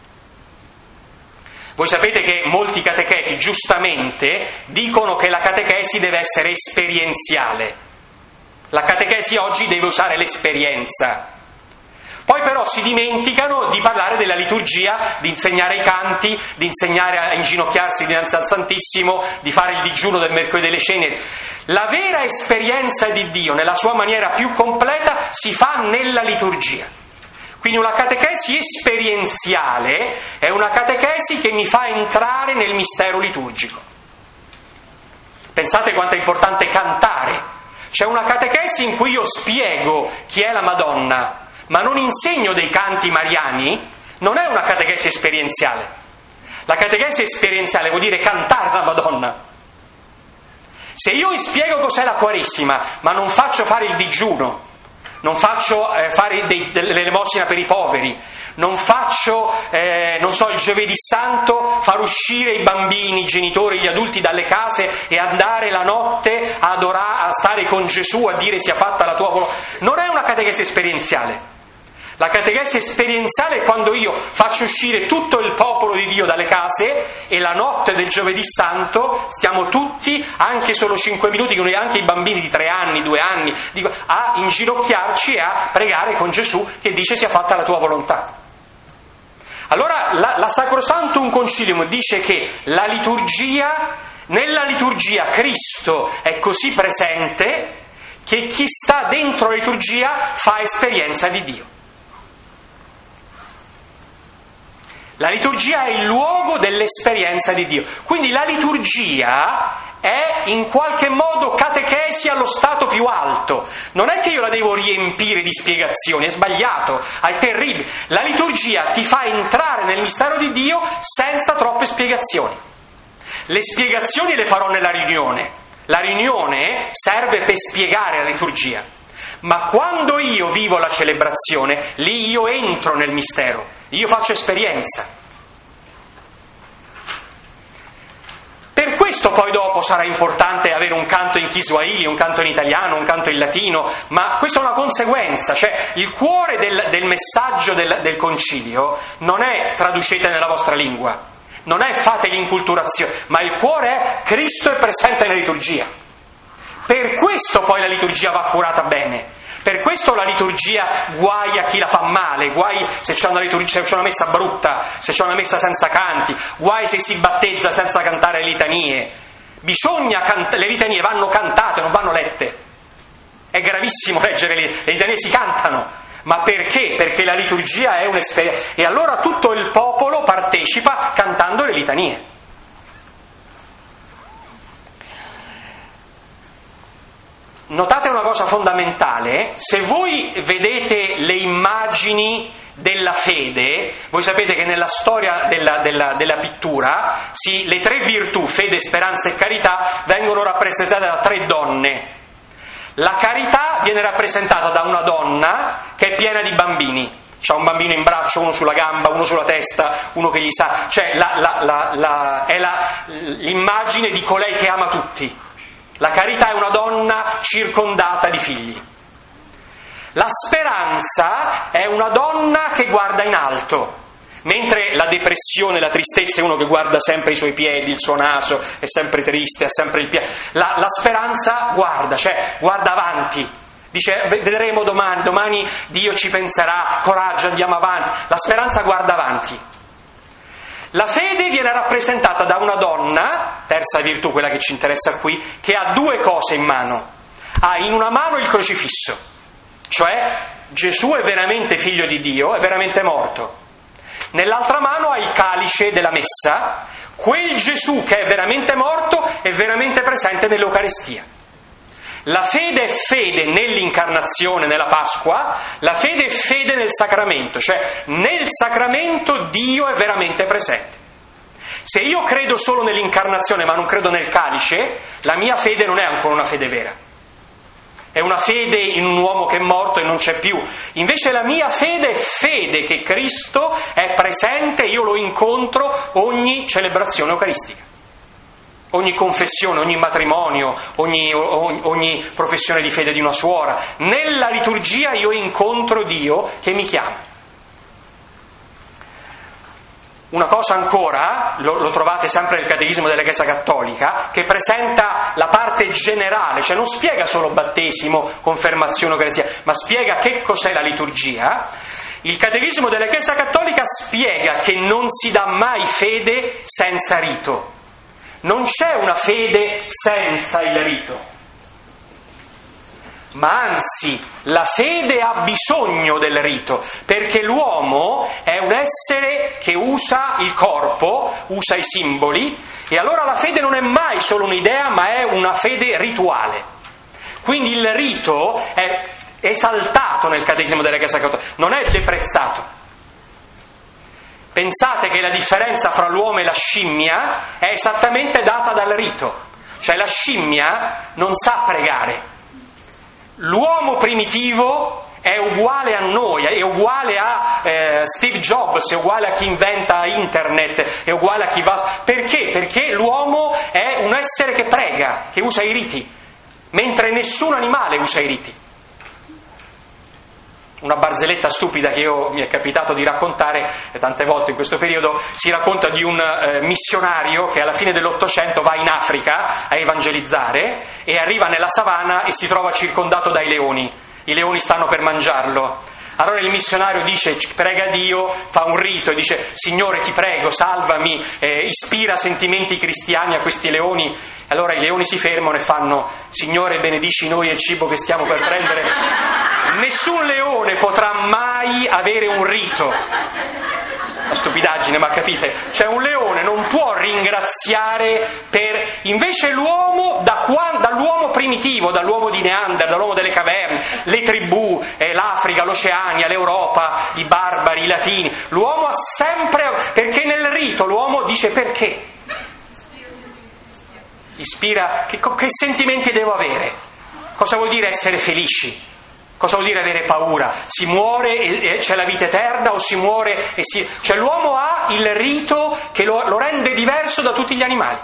Voi sapete che molti catecheti giustamente dicono che la catechesi deve essere esperienziale. La catechesi oggi deve usare l'esperienza. Poi però si dimenticano di parlare della liturgia, di insegnare i canti, di insegnare a inginocchiarsi dinanzi al Santissimo, di fare il digiuno del mercoledì delle ceneri. La vera esperienza di Dio, nella sua maniera più completa, si fa nella liturgia. Quindi una catechesi esperienziale è una catechesi che mi fa entrare nel mistero liturgico. Pensate quanto è importante cantare. C'è una catechesi in cui io spiego chi è la Madonna, ma non insegno dei canti mariani. Non è una catechesi esperienziale. La catechesi esperienziale vuol dire cantare la Madonna. Se io spiego cos'è la Quaresima, ma non faccio fare il digiuno, non faccio eh, fare dei, dell'elemosina per i poveri, non faccio, eh, non so, il giovedì santo, far uscire i bambini, i genitori, gli adulti dalle case e andare la notte a adorare, a stare con Gesù, a dire sia fatta la tua volontà, non è una catechesi esperienziale. La catechesi esperienziale è quando io faccio uscire tutto il popolo di Dio dalle case e la notte del giovedì santo stiamo tutti, anche solo cinque minuti, anche i bambini di tre anni, due anni, dico, a inginocchiarci e a pregare con Gesù che dice sia fatta la tua volontà. Allora la, la Sacrosanctum Concilium dice che la liturgia, nella liturgia Cristo è così presente che chi sta dentro la liturgia fa esperienza di Dio. La liturgia è il luogo dell'esperienza di Dio. Quindi la liturgia è in qualche modo catechesi allo stato più alto. Non è che io la devo riempire di spiegazioni, è sbagliato, è terribile. La liturgia ti fa entrare nel mistero di Dio senza troppe spiegazioni. Le spiegazioni le farò nella riunione. La riunione serve per spiegare la liturgia. Ma quando io vivo la celebrazione, lì io entro nel mistero, io faccio esperienza. Per questo poi dopo sarà importante avere un canto in Kiswahili, un canto in italiano, un canto in latino, ma questa è una conseguenza, cioè il cuore del, del messaggio del, del concilio non è traducete nella vostra lingua, non è fate l'inculturazione, ma il cuore è Cristo è presente nella liturgia. Per questo poi la liturgia va curata bene. Per questo la liturgia guai a chi la fa male, guai se c'è una liturgia, se c'è una messa brutta, se c'è una messa senza canti, guai se si battezza senza cantare le litanie. Bisogna cant- le litanie vanno cantate, non vanno lette. È gravissimo leggere le, le litanie, si cantano. Ma perché? Perché la liturgia è un'esperienza. E allora tutto il popolo partecipa cantando le litanie. Notate una cosa fondamentale, se voi vedete le immagini della fede, voi sapete che nella storia della, della, della pittura sì, le tre virtù, fede, speranza e carità, vengono rappresentate da tre donne. La carità viene rappresentata da una donna che è piena di bambini. C'ha un bambino in braccio, uno sulla gamba, uno sulla testa, uno che gli sa... Cioè la, la, la, la, è la, l'immagine di colei che ama tutti. La carità è una donna circondata di figli. La speranza è una donna che guarda in alto, mentre la depressione, la tristezza è uno che guarda sempre i suoi piedi, il suo naso, è sempre triste, ha sempre il piede. La, la speranza guarda, cioè guarda avanti. Dice, vedremo domani, domani Dio ci penserà, coraggio, andiamo avanti. La speranza guarda avanti. La fede viene rappresentata da una donna, terza virtù, quella che ci interessa qui, che ha due cose in mano. Ha in una mano il crocifisso, cioè Gesù è veramente figlio di Dio, è veramente morto. Nell'altra mano ha il calice della messa, quel Gesù che è veramente morto è veramente presente nell'Eucaristia. La fede è fede nell'incarnazione, nella Pasqua, la fede è fede nel sacramento, cioè nel sacramento Dio è veramente presente. Se io credo solo nell'incarnazione ma non credo nel calice, la mia fede non è ancora una fede vera. È una fede in un uomo che è morto e non c'è più. Invece la mia fede è fede che Cristo è presente, io lo incontro ogni celebrazione eucaristica. Ogni confessione, ogni matrimonio, ogni, ogni, ogni professione di fede di una suora. Nella liturgia io incontro Dio che mi chiama. Una cosa ancora, lo, lo trovate sempre nel Catechismo della Chiesa Cattolica, che presenta la parte generale, cioè non spiega solo battesimo, confermazione, eucaristia, ma spiega che cos'è la liturgia. Il Catechismo della Chiesa Cattolica spiega che non si dà mai fede senza rito. Non c'è una fede senza il rito, ma anzi la fede ha bisogno del rito, perché l'uomo è un essere che usa il corpo, usa i simboli, e allora la fede non è mai solo un'idea, ma è una fede rituale. Quindi il rito è esaltato nel Catechismo della Chiesa Cattolica, non è deprezzato. Pensate che la differenza fra l'uomo e la scimmia è esattamente data dal rito. Cioè la scimmia non sa pregare. L'uomo primitivo è uguale a noi, è uguale a eh, Steve Jobs, è uguale a chi inventa internet, è uguale a chi va... Perché? Perché l'uomo è un essere che prega, che usa i riti, mentre nessun animale usa i riti. Una barzelletta stupida che io mi è capitato di raccontare tante volte in questo periodo, si racconta di un eh, missionario che alla fine dell'Ottocento va in Africa a evangelizzare e arriva nella savana e si trova circondato dai leoni. I leoni stanno per mangiarlo. Allora il missionario dice, prega Dio, fa un rito e dice, Signore ti prego, salvami, eh, ispira sentimenti cristiani a questi leoni. Allora i leoni si fermano e fanno, Signore benedici noi e il cibo che stiamo per prendere. Nessun leone potrà mai avere un rito. Una stupidaggine, ma capite? Cioè un leone non può ringraziare per... Invece l'uomo, da qua, dall'uomo primitivo, dall'uomo di Neander, dall'uomo delle caverne, le tribù, eh, l'Africa, l'Oceania, l'Europa, i barbari, i latini, l'uomo ha sempre... Perché nel rito l'uomo dice perché. ispira, che, che sentimenti devo avere? Cosa vuol dire essere felici? Cosa vuol dire avere paura? Si muore e c'è la vita eterna o si muore e si... Cioè l'uomo ha il rito che lo, lo rende diverso da tutti gli animali.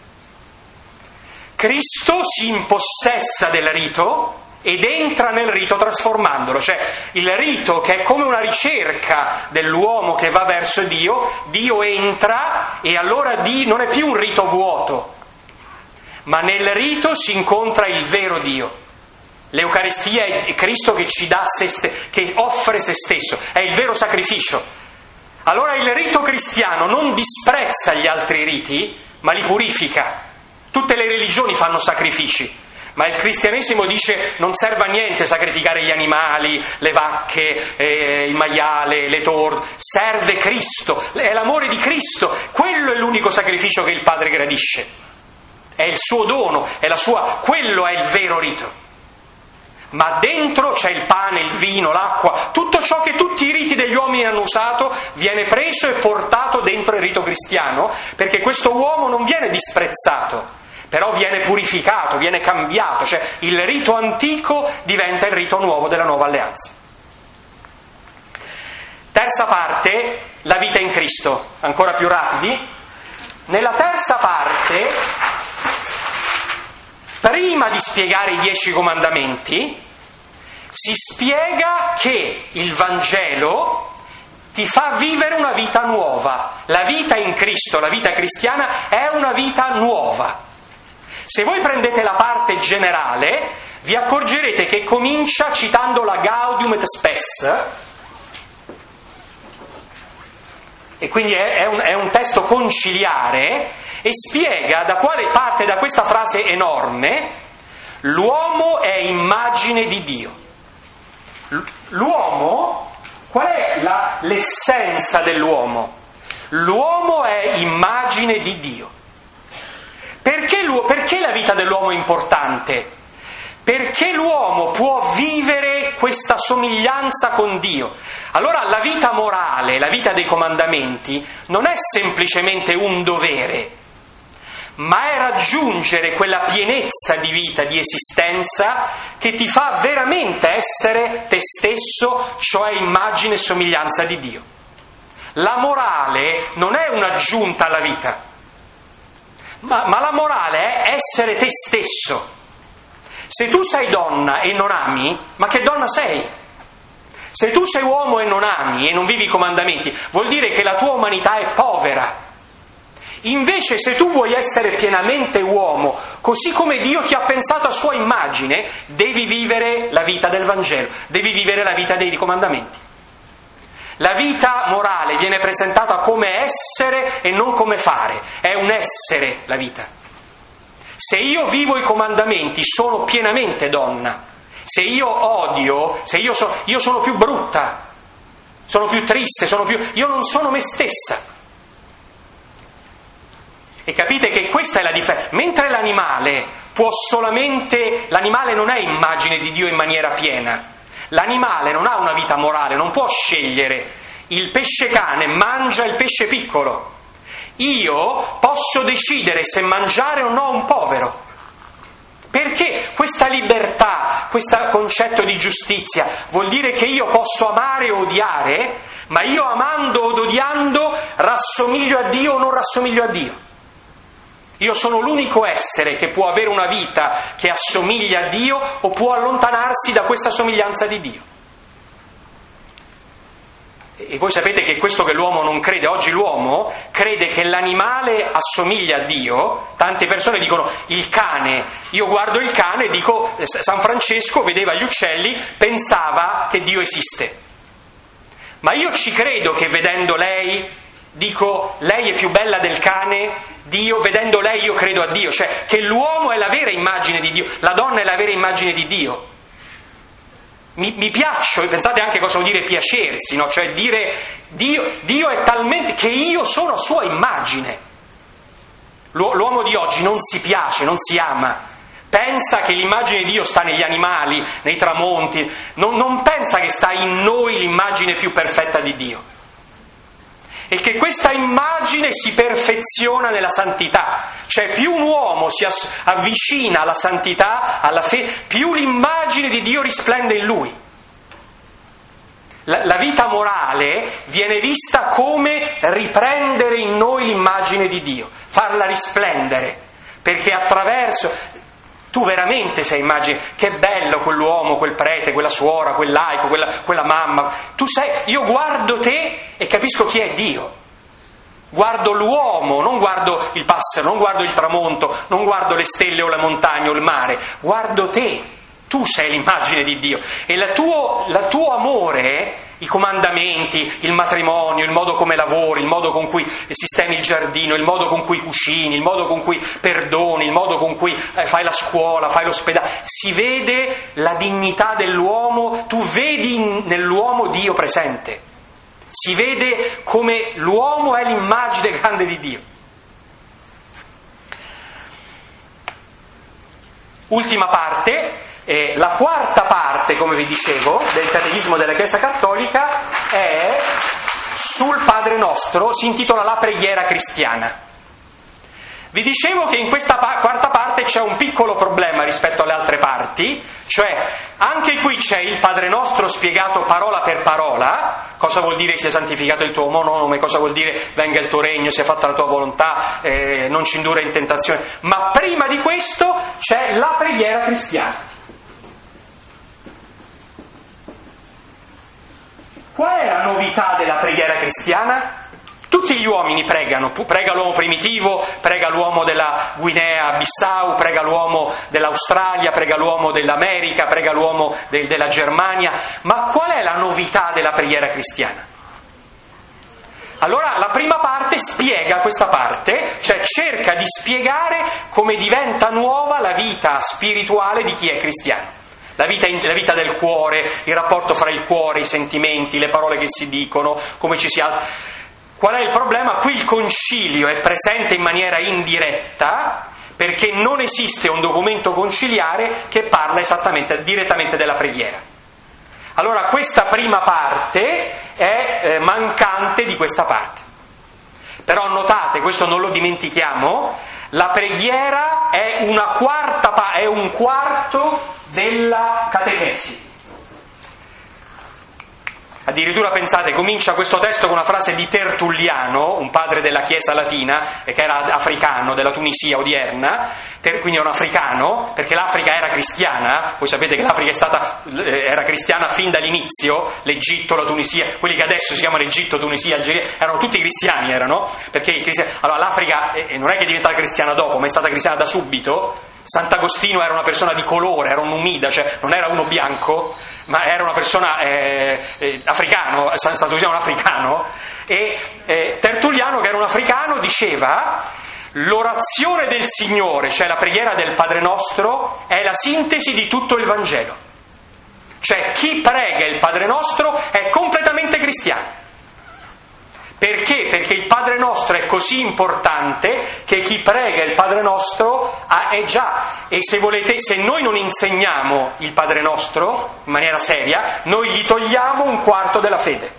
Cristo si impossessa del rito ed entra nel rito trasformandolo. Cioè il rito, che è come una ricerca dell'uomo che va verso Dio, Dio entra e allora Dio non è più un rito vuoto, ma nel rito si incontra il vero Dio. L'Eucaristia è Cristo che ci dà se ste- che offre se stesso, è il vero sacrificio. Allora il rito cristiano non disprezza gli altri riti, ma li purifica. Tutte le religioni fanno sacrifici, ma il cristianesimo dice non serve a niente sacrificare gli animali, le vacche, eh, il maiale, le torte, serve Cristo, è l'amore di Cristo, quello è l'unico sacrificio che il Padre gradisce, è il suo dono, è la sua, quello è il vero rito. Ma dentro c'è il pane, il vino, l'acqua, tutto ciò che tutti i riti degli uomini hanno usato viene preso e portato dentro il rito cristiano, perché questo uomo non viene disprezzato, però viene purificato, viene cambiato, cioè il rito antico diventa il rito nuovo della nuova alleanza. Terza parte, la vita in Cristo, ancora più rapidi. Nella terza parte, prima di spiegare i dieci comandamenti, si spiega che il Vangelo ti fa vivere una vita nuova. La vita in Cristo, la vita cristiana, è una vita nuova. Se voi prendete la parte generale, vi accorgerete che comincia citando la Gaudium et Spes, e quindi è, è, un, è un testo conciliare, e spiega da quale parte da questa frase enorme l'uomo è immagine di Dio. L'uomo, qual è la, l'essenza dell'uomo? L'uomo è immagine di Dio. Perché, perché la vita dell'uomo è importante? Perché l'uomo può vivere questa somiglianza con Dio. Allora la vita morale, la vita dei comandamenti, non è semplicemente un dovere, ma è raggiungere quella pienezza di vita, di esistenza, che ti fa veramente essere te stesso, cioè immagine e somiglianza di Dio. La morale non è un'aggiunta alla vita, ma, ma la morale è essere te stesso. Se tu sei donna e non ami, ma che donna sei? Se tu sei uomo e non ami e non vivi i comandamenti, vuol dire che la tua umanità è povera. Invece, se tu vuoi essere pienamente uomo, così come Dio ti ha pensato a sua immagine, devi vivere la vita del Vangelo, devi vivere la vita dei comandamenti. La vita morale viene presentata come essere e non come fare, è un essere la vita. Se io vivo i comandamenti sono pienamente donna, se io odio, se io, so, io sono più brutta, sono più triste, sono più, io non sono me stessa. E capite che questa è la differenza. Mentre l'animale può solamente, l'animale non è immagine di Dio in maniera piena. L'animale non ha una vita morale, non può scegliere. Il pesce cane mangia il pesce piccolo. Io posso decidere se mangiare o no un povero. Perché questa libertà, questo concetto di giustizia, vuol dire che io posso amare o odiare, ma io amando o odiando rassomiglio a Dio o non rassomiglio a Dio. Io sono l'unico essere che può avere una vita che assomiglia a Dio o può allontanarsi da questa somiglianza di Dio. E voi sapete che questo che l'uomo non crede, oggi l'uomo crede che l'animale assomiglia a Dio. Tante persone dicono il cane, io guardo il cane e dico San Francesco vedeva gli uccelli, pensava che Dio esiste. Ma io ci credo che vedendo lei, dico lei è più bella del cane, Dio, vedendo lei io credo a Dio, cioè che l'uomo è la vera immagine di Dio, la donna è la vera immagine di Dio. Mi, mi piaccio, pensate anche cosa vuol dire piacersi, no? Cioè dire Dio, Dio è talmente che io sono sua immagine. L'uomo di oggi non si piace, non si ama, pensa che l'immagine di Dio sta negli animali, nei tramonti, non, non pensa che sta in noi l'immagine più perfetta di Dio. e che questa immagine si perfeziona nella santità. Cioè più un uomo si avvicina alla santità, alla fede, più l'immagine di Dio risplende in lui. La, la vita morale viene vista come riprendere in noi l'immagine di Dio, farla risplendere, perché attraverso... Tu veramente sei immagine, che bello quell'uomo, quel prete, quella suora, quel laico, quella, quella mamma. Tu sei, io guardo te e capisco chi è Dio. Guardo l'uomo, non guardo il passero, non guardo il tramonto, non guardo le stelle o la montagna o il mare. Guardo te, tu sei l'immagine di Dio. E il tuo, il tuo amore, i comandamenti, il matrimonio, il modo come lavori, il modo con cui sistemi il giardino, il modo con cui cucini, il modo con cui perdoni, il modo con cui fai la scuola, fai l'ospedale, si vede la dignità dell'uomo, tu vedi nell'uomo Dio presente, si vede come l'uomo è l'immagine grande di Dio. Ultima parte. E la quarta parte, come vi dicevo, del Catechismo della Chiesa Cattolica è sul Padre Nostro, si intitola La preghiera cristiana. Vi dicevo che in questa pa- quarta parte c'è un piccolo problema rispetto alle altre parti, cioè anche qui c'è il Padre Nostro spiegato parola per parola, cosa vuol dire sia santificato il tuo nome, cosa vuol dire venga il tuo regno, sia fatta la tua volontà, eh, non ci indurre in tentazione, ma prima di questo c'è la preghiera cristiana. Qual è la novità della preghiera cristiana? Tutti gli uomini pregano, prega l'uomo primitivo, prega l'uomo della Guinea-Bissau, prega l'uomo dell'Australia, prega l'uomo dell'America, prega l'uomo del, della Germania, ma qual è la novità della preghiera cristiana? Allora la prima parte spiega questa parte, cioè cerca di spiegare come diventa nuova la vita spirituale di chi è cristiano. La vita, la vita del cuore, il rapporto fra il cuore, i sentimenti, le parole che si dicono, come ci si alza. Qual è il problema? Qui il concilio è presente in maniera indiretta perché non esiste un documento conciliare che parla esattamente, direttamente della preghiera. Allora questa prima parte è eh, mancante di questa parte. Però notate, questo non lo dimentichiamo, la preghiera è una quarta pa- è un quarto della catechesi. Addirittura pensate, comincia questo testo con una frase di Tertulliano, un padre della Chiesa latina, che era africano, della Tunisia odierna, quindi era un africano, perché l'Africa era cristiana, voi sapete che l'Africa è stata, era cristiana fin dall'inizio, l'Egitto, la Tunisia, quelli che adesso si chiamano Egitto, Tunisia, Algeria, erano tutti cristiani, erano, perché il cristiano, allora l'Africa non è che è diventata cristiana dopo, ma è stata cristiana da subito. Sant'Agostino era una persona di colore, era un numida, cioè non era uno bianco, ma era una persona eh, eh, africano, Sant'Agostino era un africano, e eh, Tertulliano, che era un africano, diceva: l'orazione del Signore, cioè la preghiera del Padre Nostro, è la sintesi di tutto il Vangelo. Cioè chi prega il Padre Nostro è completamente cristiano. Perché? Perché il Padre Nostro è così importante che chi prega il Padre Nostro è già, e se volete, se noi non insegniamo il Padre Nostro in maniera seria, noi gli togliamo un quarto della fede.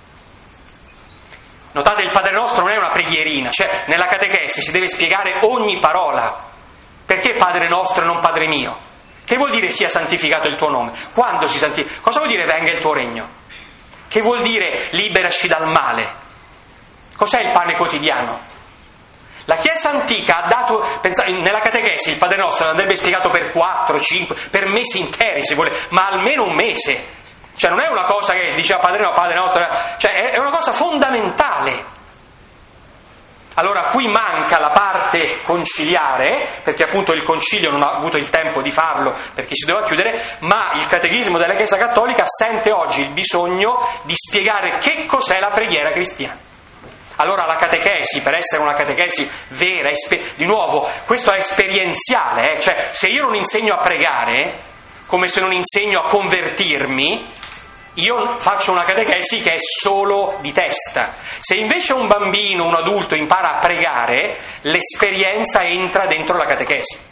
Notate, il Padre Nostro non è una preghierina, cioè nella catechesi si deve spiegare ogni parola. Perché Padre Nostro e non Padre mio? Che vuol dire sia santificato il tuo nome? Quando si santifica? Cosa vuol dire venga il tuo regno? Che vuol dire liberaci dal male? Cos'è il pane quotidiano? La Chiesa antica ha dato, pensate, nella catechesi il Padre Nostro andrebbe spiegato per quattro, cinque, per mesi interi se vuole, ma almeno un mese. Cioè non è una cosa che diceva Padre no, Padre Nostro, cioè è una cosa fondamentale. Allora qui manca la parte conciliare, perché appunto il concilio non ha avuto il tempo di farlo perché si doveva chiudere, ma il Catechismo della Chiesa Cattolica sente oggi il bisogno di spiegare che cos'è la preghiera cristiana. Allora la catechesi, per essere una catechesi vera, esper- di nuovo, questo è esperienziale, eh? Cioè se io non insegno a pregare, come se non insegno a convertirmi, io faccio una catechesi che è solo di testa. Se invece un bambino, un adulto impara a pregare, l'esperienza entra dentro la catechesi.